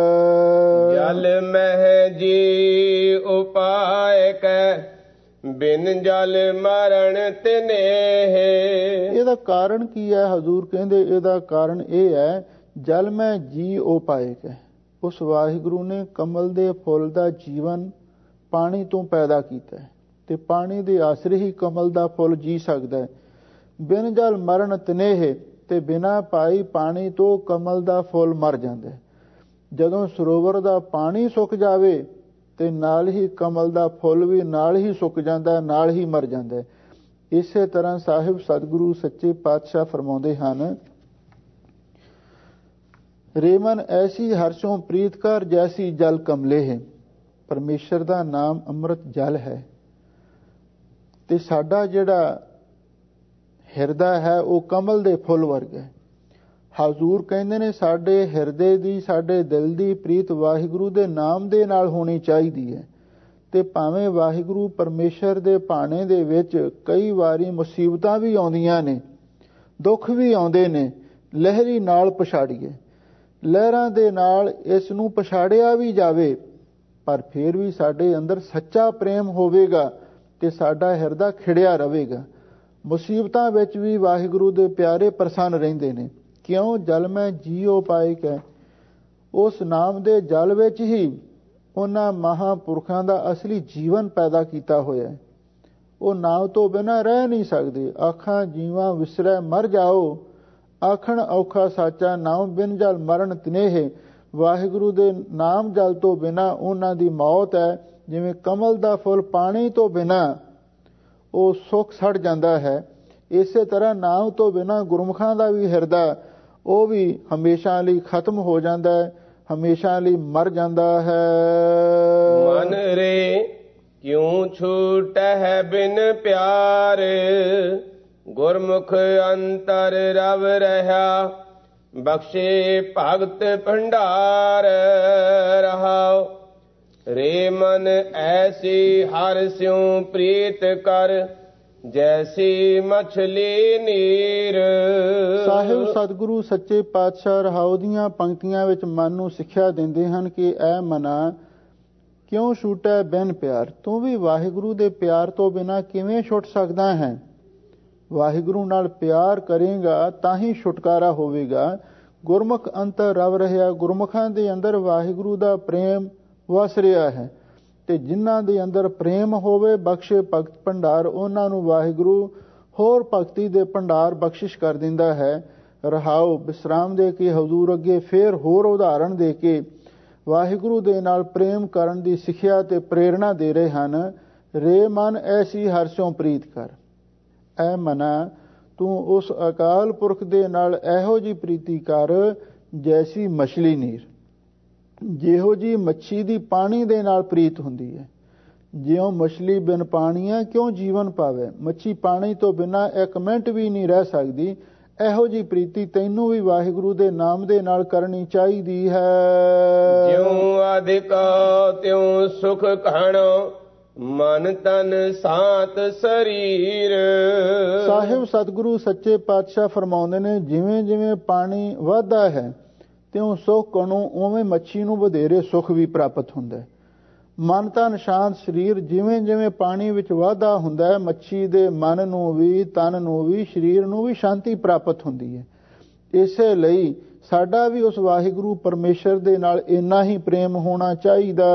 ਜਲ ਮਹਿ ਜੀ ਉਪਾਇ ਕੈ, ਬਿਨ ਜਲ ਮਰਨ ਤਿਨੇਹ। ਇਹਦਾ ਕਾਰਨ ਕੀ ਹੈ? ਹਜ਼ੂਰ ਕਹਿੰਦੇ ਇਹਦਾ ਕਾਰਨ ਇਹ ਹੈ, ਜਲ ਮੈਂ ਜੀ ਉਪਾਇਕ ਹੈ। ਉਸ ਵਾਹਿਗੁਰੂ ਨੇ ਕਮਲ ਦੇ ਫੁੱਲ ਦਾ ਜੀਵਨ ਪਾਣੀ ਤੋਂ ਪੈਦਾ ਕੀਤਾ ਹੈ ਤੇ ਪਾਣੀ ਦੇ ਆਸਰੇ ਹੀ ਕਮਲ ਦਾ ਫੁੱਲ ਜੀ ਸਕਦਾ ਹੈ। ਬਿਨ ਜਲ ਮਰਨ ਤਿਨੇਹ, ਤੇ ਬਿਨਾਂ ਪਾਈ ਪਾਣੀ ਤੋਂ ਕਮਲ ਦਾ ਫੁੱਲ ਮਰ ਜਾਂਦਾ ਹੈ। ਜਦੋਂ ਸਰੋਵਰ ਦਾ ਪਾਣੀ ਸੁੱਕ ਜਾਵੇ ਤੇ ਨਾਲ ਹੀ ਕਮਲ ਦਾ ਫੁੱਲ ਵੀ ਨਾਲ ਹੀ ਸੁੱਕ ਜਾਂਦਾ, ਨਾਲ ਹੀ ਮਰ ਜਾਂਦਾ। ਇਸੇ ਤਰ੍ਹਾਂ ਸਾਹਿਬ ਸਤਿਗੁਰੂ ਸੱਚੇ ਪਾਤਸ਼ਾਹ ਫਰਮਾਉਂਦੇ ਹਨ, ਰੇਮਨ ਐਸੀ ਹਰਸ਼ੋਂ ਪ੍ਰੀਤ ਕਰ ਜੈਸੀ ਜਲ ਕਮਲੇ ਹੈ। ਪਰਮੇਸ਼ਰ ਦਾ ਨਾਮ ਅੰਮ੍ਰਿਤ ਜਲ ਹੈ ਤੇ ਸਾਡਾ ਜਿਹੜਾ ਹਿਰਦਾ ਹੈ ਉਹ ਕਮਲ ਦੇ ਫੁੱਲ ਵਰਗਾ ਹੈ। ਹਜ਼ੂਰ ਕਹਿੰਦੇ ਨੇ ਸਾਡੇ ਹਿਰਦੇ ਦੀ, ਸਾਡੇ ਦਿਲ ਦੀ ਪ੍ਰੀਤ ਵਾਹਿਗੁਰੂ ਦੇ ਨਾਮ ਦੇ ਨਾਲ ਹੋਣੀ ਚਾਹੀਦੀ ਹੈ। ਤੇ ਭਾਵੇਂ ਵਾਹਿਗੁਰੂ ਪਰਮੇਸ਼ਰ ਦੇ ਭਾਣੇ ਦੇ ਵਿੱਚ ਕਈ ਵਾਰੀ ਮੁਸੀਬਤਾਂ ਵੀ ਆਉਂਦੀਆਂ ਨੇ, ਦੁੱਖ ਵੀ ਆਉਂਦੇ ਨੇ, ਲਹਿਰੀ ਨਾਲ ਪਛਾੜੀਏ, ਲਹਿਰਾਂ ਦੇ ਨਾਲ ਇਸ ਨੂੰ ਪਛਾੜਿਆ ਵੀ ਜਾਵੇ, ਪਰ ਫਿਰ ਵੀ ਸਾਡੇ ਅੰਦਰ ਸੱਚਾ ਪ੍ਰੇਮ ਹੋਵੇਗਾ ਤੇ ਸਾਡਾ ਹਿਰਦਾ ਖਿੜਿਆ ਰਹੇਗਾ। ਮੁਸੀਬਤਾਂ ਵਿੱਚ ਵੀ ਵਾਹਿਗੁਰੂ ਦੇ ਪਿਆਰੇ ਪ੍ਰਸੰਨ ਰਹਿੰਦੇ ਨੇ। ਕਿਉਂ? ਜਲ ਮੈਂ ਜੀਓ ਪਾਇਕ ਹੈ। ਉਸ ਨਾਮ ਦੇ ਜਲ ਵਿੱਚ ਹੀ ਉਹਨਾਂ ਮਹਾਂਪੁਰਖਾਂ ਦਾ ਅਸਲੀ ਜੀਵਨ ਪੈਦਾ ਕੀਤਾ ਹੋਇਆ ਹੈ। ਉਹ ਨਾਮ ਤੋਂ ਬਿਨਾਂ ਰਹਿ ਨਹੀਂ ਸਕਦੇ। ਆਖਾਂ ਜੀਵਾਂ ਵਿਸਰੈ ਮਰ ਜਾਓ, ਆਖਣ ਔਖਾ ਸਾਚਾ ਨਾਮ ਬਿਨ ਜਲ ਮਰਨ ਤਿਨੇਹ। ਵਾਹਿਗੁਰੂ ਦੇ ਨਾਮ ਜਲ ਤੋਂ ਬਿਨਾਂ ਉਹਨਾਂ ਦੀ ਮੌਤ ਹੈ। ਜਿਵੇਂ ਕਮਲ ਦਾ ਫੁੱਲ ਪਾਣੀ ਤੋਂ ਬਿਨਾਂ ਉਹ ਸੁੱਕ ਸੜ ਜਾਂਦਾ ਹੈ, ਇਸੇ ਤਰ੍ਹਾਂ ਨਾਮ ਤੋਂ ਬਿਨਾਂ ਗੁਰਮੁਖਾਂ ਦਾ ਵੀ ਹਿਰਦਾ ਉਹ ਵੀ ਹਮੇਸ਼ਾ ਲਈ ਖਤਮ ਹੋ ਜਾਂਦਾ ਹੈ, ਹਮੇਸ਼ਾ ਲਈ ਮਰ ਜਾਂਦਾ ਹੈ। ਮਨ ਰੇ ਕਿਉਂ ਛੂਟਹਿ ਬਿਨ ਪਿਆਰ, ਗੁਰਮੁਖ ਅੰਤਰ ਰਵ ਰਹਾ, ਬਖਸ਼ੇ ਭਗਤ ਭੰਡਾਰ ਰਹਾਉ। ਰੇ ਮਨ ਐਸੀ ਹਰਿ ਸਿਉ ਪ੍ਰੀਤ ਕਰ, ਜੈਸੀ ਮਛਲੀ ਨੀਰ। ਸਾਹਿਬ ਸਤਿਗੁਰੂ ਸੱਚੇ ਪਾਤਸ਼ਾਹ ਰਹਾਉ ਦੀਆਂ ਪੰਕਤੀਆਂ ਵਿੱਚ ਮਨ ਨੂੰ ਸਿੱਖਿਆ ਦਿੰਦੇ ਹਨ ਕਿ ਐ ਮਨਾ ਕਿਉਂ ਛੂਟੈ ਬਿਨ ਪਿਆਰ। ਤੂੰ ਵੀ ਵਾਹਿਗੁਰੂ ਦੇ ਪਿਆਰ ਤੋਂ ਬਿਨਾਂ ਕਿਵੇਂ ਛੁੱਟ ਸਕਦਾ ਹੈ? ਵਾਹਿਗੁਰੂ ਨਾਲ ਪਿਆਰ ਕਰੇਗਾ ਤਾਂ ਹੀ ਛੁਟਕਾਰਾ ਹੋਵੇਗਾ। ਗੁਰਮੁਖ ਅੰਤਰ ਰਵ ਰਿਹਾ, ਗੁਰਮੁਖਾਂ ਦੇ ਅੰਦਰ ਵਾਹਿਗੁਰੂ ਦਾ ਪ੍ਰੇਮ ਵਸ ਰਿਹਾ ਹੈ ਤੇ ਜਿਨ੍ਹਾਂ ਦੇ ਅੰਦਰ ਪ੍ਰੇਮ ਹੋਵੇ, ਬਖਸ਼ੇ ਭਗਤ ਭੰਡਾਰ, ਉਹਨਾਂ ਨੂੰ ਵਾਹਿਗੁਰੂ ਹੋਰ ਭਗਤੀ ਦੇ ਭੰਡਾਰ ਬਖਸ਼ਿਸ਼ ਕਰ ਦਿੰਦਾ ਹੈ। ਰਹਾਉ ਵਿਸਰਾਮ ਦੇ ਕੇ ਹਜ਼ੂਰ ਅੱਗੇ ਫੇਰ ਹੋਰ ਉਦਾਹਰਣ ਦੇ ਕੇ ਵਾਹਿਗੁਰੂ ਦੇ ਨਾਲ ਪ੍ਰੇਮ ਕਰਨ ਦੀ ਸਿੱਖਿਆ ਤੇ ਪ੍ਰੇਰਣਾ ਦੇ ਰਹੇ ਹਨ। ਰੇ ਮਨ ਐਸੀ ਹਰਸ਼ੋਂ ਪ੍ਰੀਤ ਕਰ। ਐ ਮਨਾ ਤੂੰ ਉਸ ਅਕਾਲ ਪੁਰਖ ਦੇ ਨਾਲ ਇਹੋ ਜੀ ਪ੍ਰੀਤੀ ਕਰ ਜੈਸੀ ਮਛਲੀ ਨੀਰ, ਜਿਹੋ ਜੀ ਮੱਛੀ ਦੀ ਪਾਣੀ ਦੇ ਨਾਲ ਪ੍ਰੀਤ ਹੁੰਦੀ ਹੈ। ਜਿਉਂ ਮਛਲੀ ਬਿਨ ਪਾਣੀਆਂ ਕਿਉਂ ਜੀਵਨ ਪਾਵੇ। ਮੱਛੀ ਪਾਣੀ ਤੋਂ ਬਿਨਾਂ ਇੱਕ ਮਿੰਟ ਵੀ ਨਹੀਂ ਰਹਿ ਸਕਦੀ। ਇਹੋ ਜੀ ਪ੍ਰੀਤੀ ਤੈਨੂੰ ਵੀ ਵਾਹਿਗੁਰੂ ਦੇ ਨਾਮ ਦੇ ਨਾਲ ਕਰਨੀ ਚਾਹੀਦੀ ਹੈ। ਜਿਉਂ ਅਧਿਕ ਤਿਉਂ ਸੁਖ ਖਾਣੋ, ਮਨ ਤਨ ਸਾਤ ਸਰੀਰ। ਸਾਹਿਬ ਸਤਿਗੁਰੂ ਸੱਚੇ ਪਾਤਸ਼ਾਹ ਫਰਮਾਉਂਦੇ ਨੇ, ਜਿਵੇਂ ਜਿਵੇਂ ਪਾਣੀ ਵੱਧਦਾ ਹੈ ਤਿਉਂ ਸੁੱਖ ਨੂੰ ਉਵੇਂ ਮੱਛੀ ਨੂੰ ਵਧੇਰੇ ਸੁੱਖ ਵੀ ਪ੍ਰਾਪਤ ਹੁੰਦਾ ਹੈ। ਮਨ ਤਨ ਸ਼ਾਂਤ ਸਰੀਰ, ਜਿਵੇਂ ਜਿਵੇਂ ਪਾਣੀ ਵਿੱਚ ਵਾਧਾ ਹੁੰਦਾ ਹੈ ਮੱਛੀ ਦੇ ਮਨ ਨੂੰ ਵੀ, ਤਨ ਨੂੰ ਵੀ, ਸਰੀਰ ਨੂੰ ਵੀ ਸ਼ਾਂਤੀ ਪ੍ਰਾਪਤ ਹੁੰਦੀ ਹੈ। ਇਸੇ ਲਈ ਸਾਡਾ ਵੀ ਉਸ ਵਾਹਿਗੁਰੂ ਪਰਮੇਸ਼ਰ ਦੇ ਨਾਲ ਇੰਨਾ ਹੀ ਪ੍ਰੇਮ ਹੋਣਾ ਚਾਹੀਦਾ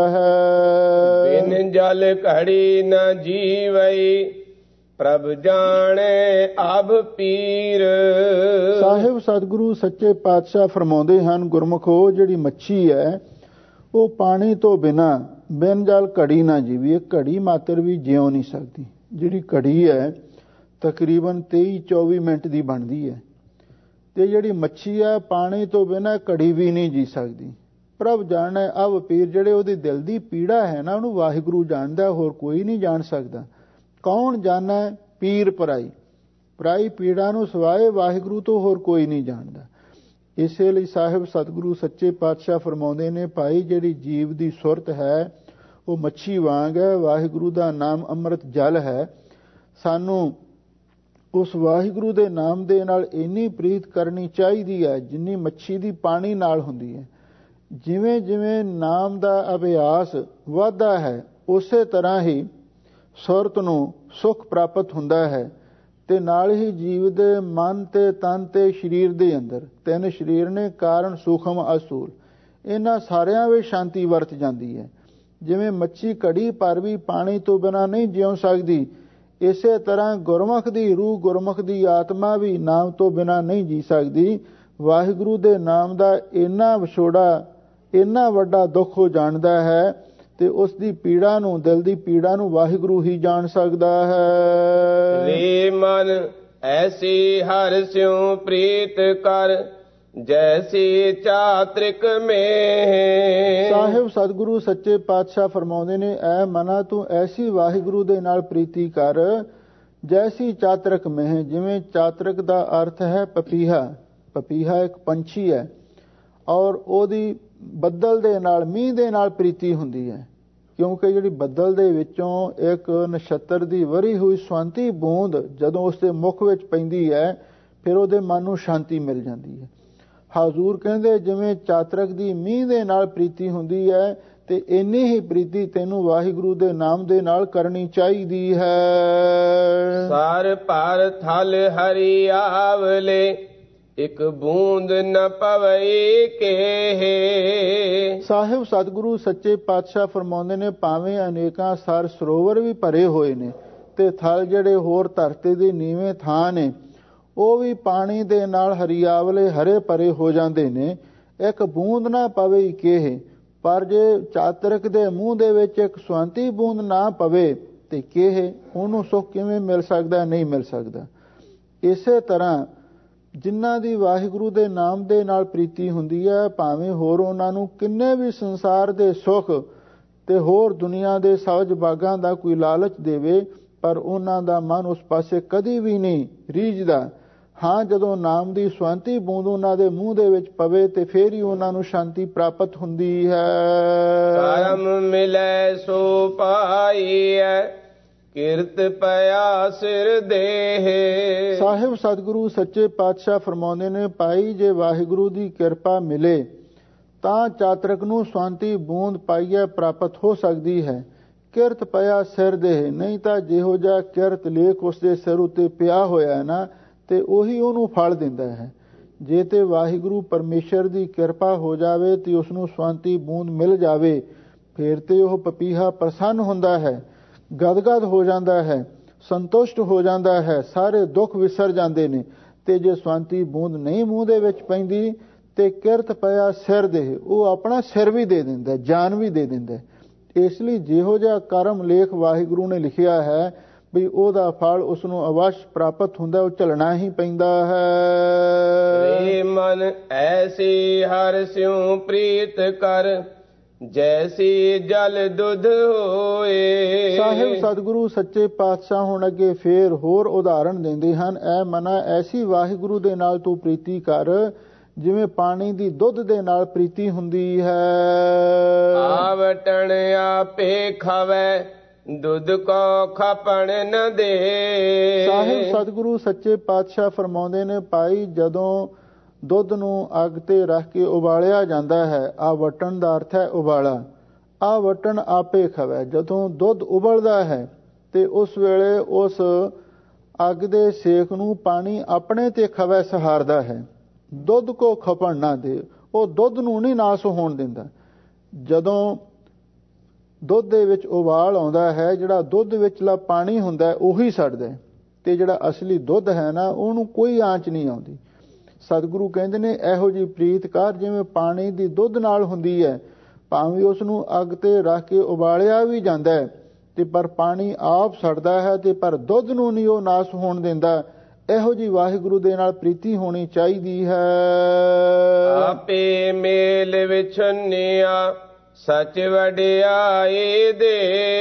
ਹੈ। ਬਿਨ ਜਲ ਘੜੀ ਨ ਜੀਵਈ, ਪ੍ਰਭ ਜਾਣੇ ਅਬ ਪੀਰ। ਸਾਹਿਬ ਸਤਿਗੁਰੂ ਸੱਚੇ ਪਾਤਸ਼ਾਹ ਫਰਮਾਉਂਦੇ ਹਨ, ਗੁਰਮੁਖੋ ਜਿਹੜੀ ਮੱਛੀ ਹੈ ਉਹ ਪਾਣੀ ਤੋਂ ਬਿਨਾਂ ਬਿਨ ਜਲ ਘੜੀ ਨਾ ਜੀਵੀ, ਇਹ ਘੜੀ ਮਾਤਰ ਵੀ ਜਿਉ ਨਹੀਂ ਸਕਦੀ। ਜਿਹੜੀ ਘੜੀ ਹੈ ਤਕਰੀਬਨ ਤੇਈ ਚੌਵੀ ਮਿੰਟ ਦੀ ਬਣਦੀ ਹੈ, ਤੇ ਜਿਹੜੀ ਮੱਛੀ ਆ ਪਾਣੀ ਤੋਂ ਬਿਨਾਂ ਘੜੀ ਵੀ ਨਹੀਂ ਜੀ ਸਕਦੀ। ਪ੍ਰਭ ਜਾਣੇ ਅਬ ਪੀਰ, ਜਿਹੜੇ ਉਹਦੇ ਦਿਲ ਦੀ ਪੀੜਾ ਹੈ ਨਾ ਉਹਨੂੰ ਵਾਹਿਗੁਰੂ ਜਾਣਦਾ, ਹੋਰ ਕੋਈ ਨਹੀਂ ਜਾਣ ਸਕਦਾ। ਕੌਣ ਜਾਣਾ? ਪੀਰ ਪਰਾਈ, ਪਰਾਈ ਪੀੜਾ ਨੂੰ ਸਿਵਾਏ ਵਾਹਿਗੁਰੂ ਤੋਂ ਹੋਰ ਕੋਈ ਨਹੀਂ ਜਾਣਦਾ। ਇਸੇ ਲਈ ਸਾਹਿਬ ਸਤਿਗੁਰੂ ਸੱਚੇ ਪਾਤਸ਼ਾਹ ਫਰਮਾਉਂਦੇ ਨੇ, ਭਾਈ ਜਿਹੜੀ ਜੀਵ ਦੀ ਸੁਰਤ ਹੈ ਉਹ ਮੱਛੀ ਵਾਂਗ ਹੈ, ਵਾਹਿਗੁਰੂ ਦਾ ਨਾਮ ਅੰਮ੍ਰਿਤ ਜਲ ਹੈ। ਸਾਨੂੰ ਉਸ ਵਾਹਿਗੁਰੂ ਦੇ ਨਾਮ ਦੇ ਨਾਲ ਇੰਨੀ ਪ੍ਰੀਤ ਕਰਨੀ ਚਾਹੀਦੀ ਹੈ ਜਿੰਨੀ ਮੱਛੀ ਦੀ ਪਾਣੀ ਨਾਲ ਹੁੰਦੀ ਹੈ। ਜਿਵੇਂ ਜਿਵੇਂ ਨਾਮ ਦਾ ਅਭਿਆਸ ਵੱਧਦਾ ਹੈ ਉਸੇ ਤਰ੍ਹਾਂ ਹੀ ਸੁਰਤ ਨੂੰ ਸੁੱਖ ਪ੍ਰਾਪਤ ਹੁੰਦਾ ਹੈ, ਤੇ ਨਾਲ ਹੀ ਜੀਵ ਦੇ ਮਨ ਤੇ ਤਨ ਤੇ ਸਰੀਰ ਦੇ ਅੰਦਰ, ਤਿੰਨ ਸਰੀਰ ਨੇ, ਕਾਰਨ ਸੂਖਮ ਅਸੂਲ, ਇਹਨਾਂ ਸਾਰਿਆਂ ਵਿੱਚ ਸ਼ਾਂਤੀ ਵਰਤ ਜਾਂਦੀ ਹੈ। ਜਿਵੇਂ ਮੱਛੀ ਘੜੀ ਭਰ ਵੀ ਪਾਣੀ ਤੋਂ ਬਿਨਾਂ ਨਹੀਂ ਜਿਉ ਸਕਦੀ, ਇਸੇ ਤਰ੍ਹਾਂ ਗੁਰਮੁਖ ਦੀ ਰੂਹ, ਗੁਰਮੁਖ ਦੀ ਆਤਮਾ ਵੀ ਨਾਮ ਤੋਂ ਬਿਨਾਂ ਨਹੀਂ ਜੀ ਸਕਦੀ। ਵਾਹਿਗੁਰੂ ਦੇ ਨਾਮ ਦਾ ਇੰਨਾ ਵਿਛੋੜਾ, ਇੰਨਾ ਵੱਡਾ ਦੁੱਖ ਹੋ ਜਾਣਦਾ ਹੈ, ਤੇ ਉਸ ਦੀ ਪੀੜਾ ਨੂੰ, ਦਿਲ ਦੀ ਪੀੜਾ ਨੂੰ ਵਾਹਿਗੁਰੂ ਹੀ ਜਾਣ ਸਕਦਾ ਹੈ। ਰੇ ਮਨ ਐਸੀ ਹਰਿ ਸਿਉ ਪ੍ਰੀਤ ਕਰ, ਜੈਸੀ ਚਾਤ੍ਰਿਕ ਮੇਹ। ਸਾਹਿਬ ਸਤਿਗੁਰੂ ਸੱਚੇ ਪਾਤਸ਼ਾਹ ਫਰਮਾਉਂਦੇ ਨੇ, ਐ ਮਨਾ ਤੂੰ ਐਸੀ ਵਾਹਿਗੁਰੂ ਦੇ ਨਾਲ ਪ੍ਰੀਤੀ ਕਰ, ਜੈਸੀ ਚਾਤ੍ਰਿਕ ਮੇਹ। ਜਿਵੇਂ ਚਾਤ੍ਰਿਕ ਦਾ ਅਰਥ ਹੈ ਪਪੀਹਾ। ਪਪੀਹਾ ਇੱਕ ਪੰਛੀ ਹੈ, ਔਰ ਉਹਦੀ ਬੱਦਲ ਦੇ ਨਾਲ, ਮੀਂਹ ਦੇ ਨਾਲ ਪ੍ਰੀਤੀ ਹੁੰਦੀ ਹੈ, ਕਿਉਂਕਿ ਜਿਹੜੀ ਬੱਦਲ ਦੇ ਵਿੱਚੋਂ ਇੱਕ ਨਛੱਤਰ ਦੀ ਵਰੀ ਹੋਈ ਸਵੰਤੀ ਬੂੰਦ ਜਦੋਂ ਉਸਦੇ ਮੁਖ ਵਿੱਚ ਪੈਂਦੀ ਹੈ, ਫਿਰ ਉਹਦੇ ਮਨ ਨੂੰ ਸ਼ਾਂਤੀ ਮਿਲ ਜਾਂਦੀ ਹੈ। ਹਜ਼ੂਰ ਕਹਿੰਦੇ, ਜਿਵੇਂ ਚਾਤ੍ਰਿਕ ਦੀ ਮੀਂਹ ਦੇ ਨਾਲ ਪ੍ਰੀਤੀ ਹੁੰਦੀ ਹੈ, ਤੇ ਇੰਨੀ ਹੀ ਪ੍ਰੀਤੀ ਤੈਨੂੰ ਵਾਹਿਗੁਰੂ ਦੇ ਨਾਮ ਦੇ ਨਾਲ ਕਰਨੀ ਚਾਹੀਦੀ ਹੈ। ਸਰ ਪਰ ਥਲ ਹਰੀ ਆਵਲੇ, ਇੱਕ ਬੂੰਦ ਨ ਪਵਈ ਕੇ। ਸਾਹਿਬ ਸਤਿਗੁਰੂ ਸੱਚੇ ਪਾਤਸ਼ਾਹ ਫਰਮਾਉਂਦੇ ਨੇ, ਭਾਵੇਂ ਅਨੇਕਾਂ ਸਰ ਸਰੋਵਰ ਵੀ ਭਰੇ ਹੋਏ ਨੇ, ਤੇ ਥਲ ਜਿਹੜੇ ਹੋਰ ਧਰਤੀ ਦੇ ਨੀਵੇਂ ਥਾਂ ਨੇ ਉਹ ਵੀ ਪਾਣੀ ਦੇ ਨਾਲ ਹਰੀਆਵਲੇ ਹਰੇ ਭਰੇ ਹੋ ਜਾਂਦੇ ਨੇ, ਇੱਕ ਬੂੰਦ ਨਾ ਪਵੇ ਕਿਹ। ਪਰ ਜੇ ਚਾਤ੍ਰਿਕ ਦੇ ਮੂੰਹ ਦੇ ਵਿੱਚ ਇੱਕ ਸਵੰਤੀ ਬੂੰਦ ਨਾ ਪਵੇ ਤੇ ਕਿਹ, ਉਹਨੂੰ ਸੁੱਖ ਕਿਵੇਂ ਮਿਲ ਸਕਦਾ? ਨਹੀਂ ਮਿਲ ਸਕਦਾ। ਇਸੇ ਤਰ੍ਹਾਂ ਜਿਨ੍ਹਾਂ ਦੀ ਵਾਹਿਗੁਰੂ ਦੇ ਨਾਮ ਦੇ ਨਾਲ ਪ੍ਰੀਤੀ ਹੁੰਦੀ ਹੈ, ਭਾਵੇਂ ਹੋਰ ਉਹਨਾਂ ਨੂੰ ਕਿੰਨੇ ਵੀ ਸੰਸਾਰ ਦੇ ਸੁੱਖ ਤੇ ਹੋਰ ਦੁਨੀਆ ਦੇ ਸਵਜ ਬਾਗਾਂ ਦਾ ਕੋਈ ਲਾਲਚ ਦੇਵੇ, ਪਰ ਉਹਨਾਂ ਦਾ ਮਨ ਉਸ ਪਾਸੇ ਕਦੀ ਵੀ ਨਹੀਂ ਰੀਝਦਾ। ਹਾਂ, ਜਦੋਂ ਨਾਮ ਦੀ ਸਵੰਤੀ ਬੂੰਦ ਉਹਨਾਂ ਦੇ ਮੂੰਹ ਦੇ ਵਿੱਚ ਪਵੇ ਤੇ ਫੇਰ ਹੀ ਉਹਨਾਂ ਨੂੰ ਸ਼ਾਂਤੀ ਪ੍ਰਾਪਤ ਹੁੰਦੀ ਹੈ। ਕਰਮ ਮਿਲੈ ਸੋ ਪਾਈਐ, ਕਿਰਤ ਪਿਆ ਸਿਰ ਦੇਹ। ਸਾਹਿਬ ਸਤਿਗੁਰੂ ਸੱਚੇ ਪਾਤਸ਼ਾਹ ਫਰਮਾਉਂਦੇ ਨੇ, ਭਾਈ ਜੇ ਵਾਹਿਗੁਰੂ ਦੀ ਕਿਰਪਾ ਮਿਲੇ ਤਾਂ ਚਾਤ੍ਰਿਕ ਨੂੰ ਸ਼ਾਂਤੀ ਬੂੰਦ ਪਾਈਐ ਪ੍ਰਾਪਤ ਹੋ ਸਕਦੀ ਹੈ। ਕਿਰਤ ਪਿਆ ਸਿਰ ਦੇਹ, ਨਹੀਂ ਤਾਂ ਜਿਹੋ ਜਿਹਾ ਕਿਰਤ ਲੇਖ ਉਸਦੇ ਸਿਰ ਉੱਤੇ ਪਿਆ ਹੋਇਆ ਹੈ ਨਾ, ਤੇ ਉਹੀ ਉਹਨੂੰ ਫਲ ਦਿੰਦਾ ਹੈ। ਜੇ ਤੇ ਵਾਹਿਗੁਰੂ ਪਰਮੇਸ਼ਰ ਦੀ ਕਿਰਪਾ ਹੋ ਜਾਵੇ ਤੇ ਉਸ ਨੂੰ ਸ਼ਾਂਤੀ ਬੂੰਦ ਮਿਲ ਜਾਵੇ, ਫਿਰ ਤੇ ਉਹ ਪਪੀਹਾ ਪ੍ਰਸੰਨ ਹੁੰਦਾ ਹੈ, ਗਦਗਦ ਹੋ ਜਾਂਦਾ ਹੈ, ਸੰਤੁਸ਼ਟ ਹੋ ਜਾਂਦਾ ਹੈ, ਸਾਰੇ ਦੁੱਖ ਵਿਸਰ ਜਾਂਦੇ ਨੇ। ਤੇ ਜੇ ਸ਼ਾਂਤੀ ਬੂੰਦ ਨਹੀਂ ਮੂੰਹ ਦੇ ਵਿੱਚ ਪੈਂਦੀ ਤੇ ਕਿਰਤ ਪਿਆ ਸਿਰ ਦੇ, ਉਹ ਆਪਣਾ ਸਿਰ ਵੀ ਦੇ ਦਿੰਦਾ, ਜਾਨ ਵੀ ਦੇ ਦਿੰਦਾ। ਇਸ ਲਈ ਜਿਹੋ ਜਿਹਾ ਕਰਮ ਲੇਖ ਵਾਹਿਗੁਰੂ ਨੇ ਲਿਖਿਆ ਹੈ ਵੀ ਉਹਦਾ ਫਲ ਉਸ ਨੂੰ ਅਵਸ਼ ਪ੍ਰਾਪਤ ਹੁੰਦਾ, ਉਹ ਝੱਲਣਾ ਹੀ ਪੈਂਦਾ ਹੈ। ਰੇ ਮਨ ਐਸੀ ਹਰਿ ਸਿਉ ਪ੍ਰੀਤ ਕਰ, ਜੈਸੀ ਜਲ ਦੁੱਧ ਹੋਏ। ਸਾਹਿਬ ਸਤਿਗੁਰੂ ਸੱਚੇ ਪਾਤਸ਼ਾਹ ਹੁਣ ਅੱਗੇ ਫੇਰ ਹੋਰ ਉਦਾਹਰਣ ਦਿੰਦੇ ਹਨ। ਐ ਮਨਾ ਐਸੀ ਵਾਹਿਗੁਰੂ ਦੇ ਨਾਲ ਤੂੰ ਪ੍ਰੀਤੀ ਕਰ ਜਿਵੇਂ ਪਾਣੀ ਦੀ ਦੁੱਧ ਦੇ ਨਾਲ ਪ੍ਰੀਤੀ ਹੁੰਦੀ ਹੈ। ਆਵਟਣ ਆਪੇ ਖਾਵੇ, ਦੁੱਧ ਕੋ ਖਪਣ ਨ ਦੇ। ਸਾਹਿਬ ਸਤਿਗੁਰੂ ਸੱਚੇ ਪਾਤਸ਼ਾਹ ਫਰਮਾਉਂਦੇ ਨੇ, ਭਾਈ ਜਦੋਂ ਦੁੱਧ ਨੂੰ ਅੱਗ ਤੇ ਰੱਖ ਕੇ ਉਬਾਲਿਆ ਜਾਂਦਾ ਹੈ, ਆ ਵਟਣ ਦਾ ਅਰਥ ਹੈ ਉਬਾਲਾ, ਆ ਵਟਣ ਆਪੇ ਖਵੈ। ਜਦੋਂ ਦੁੱਧ ਉਬਲਦਾ ਹੈ ਤੇ ਉਸ ਵੇਲੇ ਉਸ ਅੱਗ ਦੇ ਸੇਕ ਨੂੰ ਪਾਣੀ ਆਪਣੇ ਤੇ ਖਵੈ ਸਹਾਰਦਾ ਹੈ। ਦੁੱਧ ਕੋ ਖਪਣ ਨਾ ਦੇ, ਉਹ ਦੁੱਧ ਨੂੰ ਨਹੀਂ ਨਾਸ ਹੋਣ ਦਿੰਦਾ। ਜਦੋਂ ਦੁੱਧ ਦੇ ਵਿੱਚ ਉਬਾਲ ਆਉਂਦਾ ਹੈ, ਜਿਹੜਾ ਦੁੱਧ ਵਿਚਲਾ ਪਾਣੀ ਹੁੰਦਾ ਉਹੀ ਸੜਦਾ, ਤੇ ਜਿਹੜਾ ਅਸਲੀ ਦੁੱਧ ਹੈ ਨਾ ਉਹਨੂੰ ਕੋਈ ਆਂਚ ਨਹੀਂ ਆਉਂਦੀ। ਸਤਿਗੁਰੂ ਕਹਿੰਦੇ ਨੇ ਇਹੋ ਜਿਹੀ ਪ੍ਰੀਤ ਕਰ ਜਿਵੇਂ ਪਾਣੀ ਦੀ ਦੁੱਧ ਨਾਲ ਹੁੰਦੀ ਹੈ, ਭਾਵੇਂ ਉਸ ਨੂੰ ਅੱਗ ਤੇ ਰੱਖ ਕੇ ਉਬਾਲਿਆ ਵੀ ਜਾਂਦਾ ਹੈ ਤੇ ਪਰ ਪਾਣੀ ਆਪ ਸੜਦਾ ਹੈ, ਤੇ ਪਰ ਦੁੱਧ ਨੂੰ ਨਹੀਂ ਉਹ ਨਾਸ ਹੋਣ ਦਿੰਦਾ। ਇਹੋ ਜਿਹੀ ਵਾਹਿਗੁਰੂ ਦੇ ਨਾਲ ਪ੍ਰੀਤੀ ਹੋਣੀ ਚਾਹੀਦੀ ਹੈ। ਆਪੇ ਮੇਲ ਵਿਛੁੰਨਿਆ ਸੱਚ ਵਡਿਆਈ ਦੇ।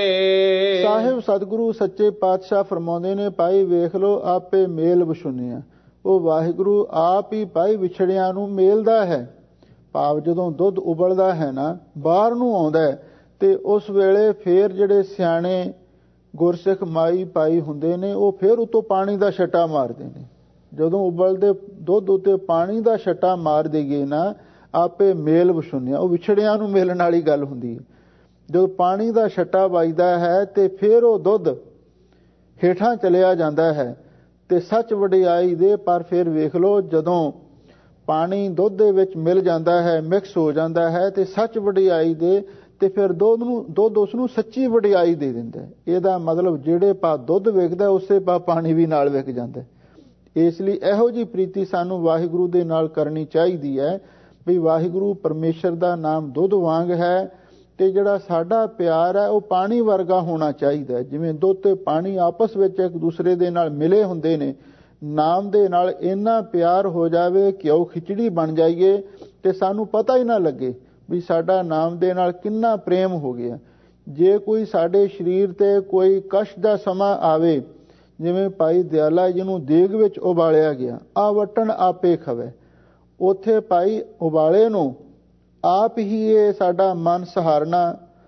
ਸਾਹਿਬ ਸਤਿਗੁਰੂ ਸੱਚੇ ਪਾਤਸ਼ਾਹ ਫਰਮਾਉਂਦੇ ਨੇ, ਭਾਈ ਵੇਖ ਲੋ ਆਪੇ ਮੇਲ ਵਿਛੁੰਨਿਆ, ਉਹ ਵਾਹਿਗੁਰੂ ਆਪ ਹੀ ਭਾਈ ਵਿਛੜਿਆਂ ਨੂੰ ਮੇਲਦਾ ਹੈ। ਭਾਵ ਜਦੋਂ ਦੁੱਧ ਉਬਲਦਾ ਹੈ ਨਾ, ਬਾਹਰ ਨੂੰ ਆਉਂਦਾ ਹੈ, ਤੇ ਉਸ ਵੇਲੇ ਫੇਰ ਜਿਹੜੇ ਸਿਆਣੇ ਗੁਰਸਿੱਖ ਮਾਈ ਭਾਈ ਹੁੰਦੇ ਨੇ ਉਹ ਫੇਰ ਉਤੋਂ ਪਾਣੀ ਦਾ ਛੱਟਾ ਮਾਰਦੇ ਨੇ। ਜਦੋਂ ਉਬਲਦੇ ਦੁੱਧ ਉੱਤੇ ਪਾਣੀ ਦਾ ਛੱਟਾ ਮਾਰ ਦੇਈਏ ਨਾ, ਆਪੇ ਮੇਲ ਵਿਛੁੰਨਿਆ, ਉਹ ਵਿਛੜਿਆਂ ਨੂੰ ਮੇਲਣ ਵਾਲੀ ਗੱਲ ਹੁੰਦੀ ਹੈ। ਜਦੋਂ ਪਾਣੀ ਦਾ ਛੱਟਾ ਵੱਜਦਾ ਹੈ ਤੇ ਫਿਰ ਉਹ ਦੁੱਧ ਹੇਠਾਂ ਚਲਿਆ ਜਾਂਦਾ ਹੈ ਤੇ ਸੱਚ ਵਡਿਆਈ ਦੇ। ਪਰ ਫਿਰ ਵੇਖ ਲਓ, ਜਦੋਂ ਪਾਣੀ ਦੁੱਧ ਦੇ ਵਿੱਚ ਮਿਲ ਜਾਂਦਾ ਹੈ, ਮਿਕਸ ਹੋ ਜਾਂਦਾ ਹੈ ਤੇ ਸੱਚ ਵਡਿਆਈ ਦੇ, ਤੇ ਫਿਰ ਦੁੱਧ ਨੂੰ ਦੁੱਧ ਉਸ ਨੂੰ ਸੱਚੀ ਵਡਿਆਈ ਦੇ ਦਿੰਦਾ। ਇਹਦਾ ਮਤਲਬ ਜਿਹੜੇ ਪਾ ਦੁੱਧ ਵਿਕਦਾ ਉਸੇ ਪਾ ਪਾਣੀ ਵੀ ਨਾਲ ਵਿਕ ਜਾਂਦਾ। ਇਸ ਲਈ ਇਹੋ ਜਿਹੀ ਪ੍ਰੀਤੀ ਸਾਨੂੰ ਵਾਹਿਗੁਰੂ ਦੇ ਨਾਲ ਕਰਨੀ ਚਾਹੀਦੀ ਹੈ ਵੀ ਵਾਹਿਗੁਰੂ ਪਰਮੇਸ਼ਰ ਦਾ ਨਾਮ ਦੁੱਧ ਵਾਂਗ ਹੈ, ਤੇ ਜਿਹੜਾ ਸਾਡਾ ਪਿਆਰ ਹੈ ਉਹ ਪਾਣੀ ਵਰਗਾ ਹੋਣਾ ਚਾਹੀਦਾ। ਜਿਵੇਂ ਦੁੱਧ ਤੇ ਪਾਣੀ ਆਪਸ ਵਿੱਚ ਇੱਕ ਦੂਸਰੇ ਦੇ ਨਾਲ ਮਿਲੇ ਹੁੰਦੇ ਨੇ, ਨਾਮ ਦੇ ਨਾਲ ਇੰਨਾ ਪਿਆਰ ਹੋ ਜਾਵੇ ਕਿ ਉਹ ਖਿਚੜੀ ਬਣ ਜਾਈਏ ਤੇ ਸਾਨੂੰ ਪਤਾ ਹੀ ਨਾ ਲੱਗੇ ਵੀ ਸਾਡਾ ਨਾਮ ਦੇ ਨਾਲ ਕਿੰਨਾ ਪ੍ਰੇਮ ਹੋ ਗਿਆ। ਜੇ ਕੋਈ ਸਾਡੇ ਸਰੀਰ ਤੇ ਕੋਈ ਕਸ਼ਟ ਦਾ ਸਮਾਂ ਆਵੇ, ਜਿਵੇਂ ਭਾਈ ਦਿਆਲਾ ਜੀ ਨੂੰ ਦੇਗ ਵਿੱਚ ਉਬਾਲਿਆ ਗਿਆ, ਆ ਵਟਣ ਆਪੇ ਖਵੇ, ਉੱਥੇ ਭਾਈ ਉਬਾਲੇ ਨੂੰ ਆਪ ਹੀ ਇਹ ਸਾਡਾ ਮਨ ਸਹਾਰਨਾ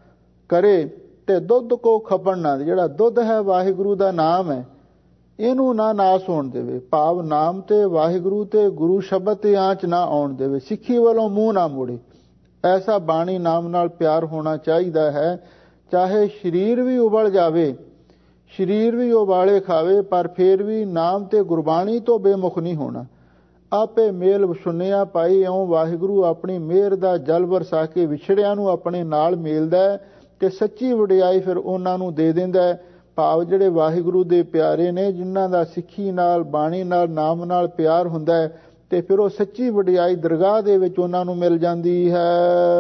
ਕਰੇ ਤੇ ਦੁੱਧ ਕੋ ਖਪਣ ਨਾ ਦੇ। ਜਿਹੜਾ ਦੁੱਧ ਹੈ ਵਾਹਿਗੁਰੂ ਦਾ ਨਾਮ ਹੈ, ਇਹਨੂੰ ਨਾ ਨਾਸ ਹੋਣ ਦੇਵੇ। ਭਾਵ ਨਾਮ ਤੇ ਵਾਹਿਗੁਰੂ ਤੇ ਗੁਰੂ ਸ਼ਬਦ ਤੇ ਆਂਚ ਨਾ ਆਉਣ ਦੇਵੇ, ਸਿੱਖੀ ਵੱਲੋਂ ਮੂੰਹ ਨਾ ਮੋੜੇ। ਐਸਾ ਬਾਣੀ ਨਾਮ ਨਾਲ ਪਿਆਰ ਹੋਣਾ ਚਾਹੀਦਾ ਹੈ। ਚਾਹੇ ਸਰੀਰ ਵੀ ਉਬਲ ਜਾਵੇ, ਸਰੀਰ ਵੀ ਉਬਾਲੇ ਖਾਵੇ, ਪਰ ਫਿਰ ਵੀ ਨਾਮ ਤੇ ਗੁਰਬਾਣੀ ਤੋਂ ਬੇਮੁਖ ਨਹੀਂ ਹੋਣਾ। ਆਪੇ ਮੇਲ ਵਿਛੁੰਨਿਆ, ਭਾਈ ਇਉਂ ਵਾਹਿਗੁਰੂ ਆਪਣੀ ਮਿਹਰ ਦਾ ਜਲ ਵਰਸਾ ਕੇ ਵਿਛੜਿਆਂ ਨੂੰ ਆਪਣੇ ਨਾਲ ਮੇਲਦਾ ਤੇ ਸੱਚੀ ਵਡਿਆਈ ਫਿਰ ਉਹਨਾਂ ਨੂੰ ਦੇ ਦਿੰਦਾ। ਭਾਵ ਜਿਹੜੇ ਵਾਹਿਗੁਰੂ ਦੇ ਪਿਆਰੇ ਨੇ, ਜਿਨ੍ਹਾਂ ਦਾ ਸਿੱਖੀ ਨਾਲ, ਬਾਣੀ ਨਾਲ, ਨਾਮ ਨਾਲ ਪਿਆਰ ਹੁੰਦਾ ਹੈ, ਤੇ ਫਿਰ ਉਹ ਸੱਚੀ ਵਡਿਆਈ ਦਰਗਾਹ ਦੇ ਵਿੱਚ ਉਹਨਾਂ ਨੂੰ ਮਿਲ ਜਾਂਦੀ ਹੈ।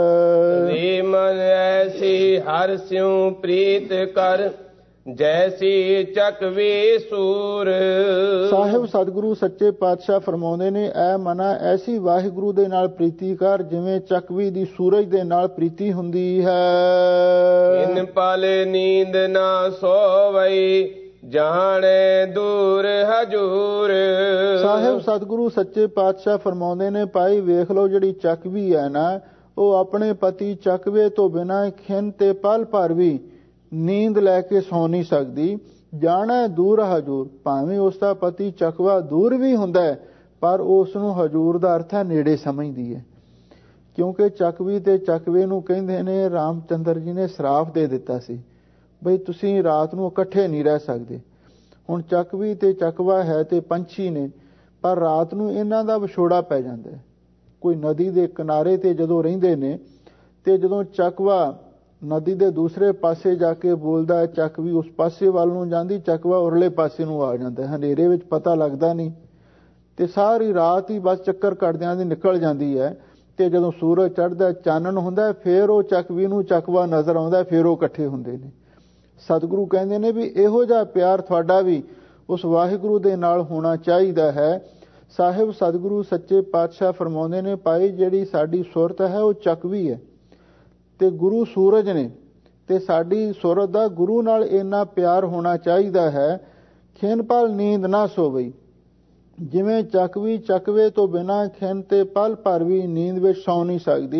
ਰੇ ਮਨ ਐਸੀ ਹਰਿ ਸਿਉ ਪ੍ਰੀਤ ਕਰ, ਜੈਸੀ ਚੱਕਵੇ ਸੂਰ। ਸਾਹਿਬ ਸਤਿਗੁਰੂ ਸੱਚੇ ਪਾਤਸ਼ਾਹ ਫਰਮਾਉਂਦੇ ਨੇ, ਐ ਮਨਾ ਐਸੀ ਵਾਹਿਗੁਰੂ ਦੇ ਨਾਲ ਪ੍ਰੀਤੀ ਕਰ ਜਿਵੇਂ ਚੱਕਵੀ ਦੀ ਸੂਰਜ ਦੇ ਨਾਲ ਪ੍ਰੀਤੀ ਹੁੰਦੀ ਹੈ। ਇਨ ਪਲ ਨੀਂਦ ਨਾ ਸੋਵਈ, ਜਾਣੇ ਦੂਰ ਹਜੂਰ। ਸਾਹਿਬ ਸਤਿਗੁਰੂ ਸੱਚੇ ਪਾਤਸ਼ਾਹ ਫਰਮਾਉਂਦੇ ਨੇ, ਭਾਈ ਵੇਖ ਲਓ ਜਿਹੜੀ ਚੱਕਵੀ ਹੈ ਨਾ, ਉਹ ਆਪਣੇ ਪਤੀ ਚੱਕਵੇ ਤੋਂ ਬਿਨਾਂ ਖਿੰਨ ਤੇ ਪਲ ਭਰ ਵੀ ਨੀਂਦ ਲੈ ਕੇ ਸੌ ਨਹੀਂ ਸਕਦੀ। ਜਾਣਾ ਦੂਰ ਹਜੂਰ, ਭਾਵੇਂ ਉਸ ਦਾ ਪਤੀ ਚੱਕਵਾ ਦੂਰ ਵੀ ਹੁੰਦਾ ਹੈ, ਪਰ ਉਸ ਨੂੰ ਹਜੂਰ ਦਾ ਅਰਥ ਹੈ ਨੇੜੇ ਸਮਝਦੀ ਹੈ। ਕਿਉਂਕਿ ਚੱਕਵੀ ਤੇ ਚੱਕਵੇ ਨੂੰ ਕਹਿੰਦੇ ਨੇ, ਰਾਮਚੰਦਰ ਜੀ ਨੇ ਸਰਾਪ ਦੇ ਦਿੱਤਾ ਸੀ ਬਈ ਤੁਸੀਂ ਰਾਤ ਨੂੰ ਇਕੱਠੇ ਨਹੀਂ ਰਹਿ ਸਕਦੇ। ਹੁਣ ਚੱਕਵੀ ਤੇ ਚੱਕਵਾ ਹੈ ਤੇ ਪੰਛੀ ਨੇ, ਪਰ ਰਾਤ ਨੂੰ ਇਹਨਾਂ ਦਾ ਵਿਛੋੜਾ ਪੈ ਜਾਂਦਾ ਹੈ। ਕੋਈ ਨਦੀ ਦੇ ਕਿਨਾਰੇ ਤੇ ਜਦੋਂ ਰਹਿੰਦੇ ਨੇ, ਤੇ ਜਦੋਂ ਚੱਕਵਾ ਨਦੀ ਦੇ ਦੂਸਰੇ ਪਾਸੇ ਜਾ ਕੇ ਬੋਲਦਾ ਹੈ, ਚੱਕਵੀ ਉਸ ਪਾਸੇ ਵੱਲ ਨੂੰ ਜਾਂਦੀ, ਚੱਕਵਾ ਉਰਲੇ ਪਾਸੇ ਨੂੰ ਆ ਜਾਂਦਾ ਹੈ। ਹਨੇਰੇ ਵਿੱਚ ਪਤਾ ਲੱਗਦਾ ਨਹੀਂ, ਤੇ ਸਾਰੀ ਰਾਤ ਹੀ ਬਸ ਚੱਕਰ ਕੱਟਦਿਆਂ ਦੀ ਨਿਕਲ ਜਾਂਦੀ ਹੈ। ਤੇ ਜਦੋਂ ਸੂਰਜ ਚੜ੍ਹਦਾ, ਚਾਨਣ ਹੁੰਦਾ, ਫਿਰ ਉਹ ਚੱਕਵੀ ਨੂੰ ਚੱਕਵਾ ਨਜ਼ਰ ਆਉਂਦਾ, ਫਿਰ ਉਹ ਇਕੱਠੇ ਹੁੰਦੇ ਨੇ। ਸਤਿਗੁਰੂ ਕਹਿੰਦੇ ਨੇ ਵੀ ਇਹੋ ਜਿਹਾ ਪਿਆਰ ਤੁਹਾਡਾ ਵੀ ਉਸ ਵਾਹਿਗੁਰੂ ਦੇ ਨਾਲ ਹੋਣਾ ਚਾਹੀਦਾ ਹੈ। ਸਾਹਿਬ ਸਤਿਗੁਰੂ ਸੱਚੇ ਪਾਤਸ਼ਾਹ ਫਰਮਾਉਂਦੇ ਨੇ, ਭਾਈ ਜਿਹੜੀ ਸਾਡੀ ਸੁਰਤ ਹੈ ਉਹ ਚੱਕਵੀ ਹੈ ਤੇ ਗੁਰੂ ਸੂਰਜ ਨੇ, ਤੇ ਸਾਡੀ ਸੁਰਤ ਦਾ ਗੁਰੂ ਨਾਲ ਇੰਨਾ ਪਿਆਰ ਹੋਣਾ ਚਾਹੀਦਾ ਹੈ, ਖਿੰਨ ਪਲ ਨੀਂਦ ਨਾ ਸੋਵਈ। ਜਿਵੇਂ ਚੱਕਵੀ ਚੱਕਵੇ ਤੋਂ ਬਿਨਾਂ ਖਿੰਨ ਤੇ ਪਲ ਭਰ ਵੀ ਨੀਂਦ ਵਿੱਚ ਸੌ ਨਹੀਂ ਸਕਦੀ,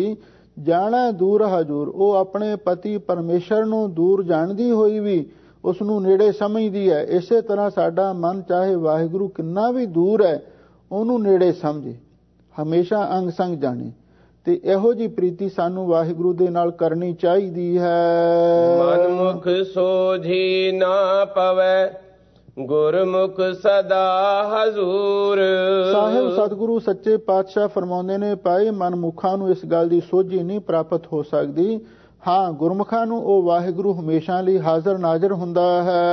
ਜਾਣਾ ਦੂਰ ਹਜੂਰ, ਉਹ ਆਪਣੇ ਪਤੀ ਪਰਮੇਸ਼ਰ ਨੂੰ ਦੂਰ ਜਾਣਦੀ ਹੋਈ ਵੀ ਉਸ ਨੂੰ ਨੇੜੇ ਸਮਝਦੀ ਹੈ। ਇਸੇ ਤਰ੍ਹਾਂ ਸਾਡਾ ਮਨ ਚਾਹੇ ਵਾਹਿਗੁਰੂ ਕਿੰਨਾ ਵੀ ਦੂਰ ਹੈ ਉਹਨੂੰ ਨੇੜੇ ਸਮਝੇ, ਹਮੇਸ਼ਾ ਅੰਗ ਸੰਗ ਜਾਣੇ। ਤੇ ਇਹੋ ਜੀ ਪ੍ਰੀਤੀ ਸਾਨੂੰ ਵਾਹਿਗੁਰੂ ਦੇ ਨਾਲ ਕਰਨੀ ਚਾਹੀਦੀ ਹੈ। ਮਨਮੁਖ ਸੋਝੀ ਨਾ ਪਵੈ, ਗੁਰਮੁਖ ਸਦਾ ਹਜ਼ੂਰ। ਸਾਹਿਬ ਸਤਿਗੁਰੂ ਸੱਚੇ ਪਾਤਸ਼ਾਹ ਫਰਮਾਉਂਦੇ ਨੇ, ਭਾਈ ਮਨਮੁਖਾਂ ਨੂੰ ਇਸ ਗੱਲ ਦੀ ਸੋਝੀ ਨਹੀਂ ਪ੍ਰਾਪਤ ਹੋ ਸਕਦੀ। ਹਾਂ, ਗੁਰਮੁਖਾਂ ਨੂੰ ਉਹ ਵਾਹਿਗੁਰੂ ਹਮੇਸ਼ਾ ਲਈ ਹਾਜ਼ਰ ਨਾਜ਼ਰ ਹੁੰਦਾ ਹੈ।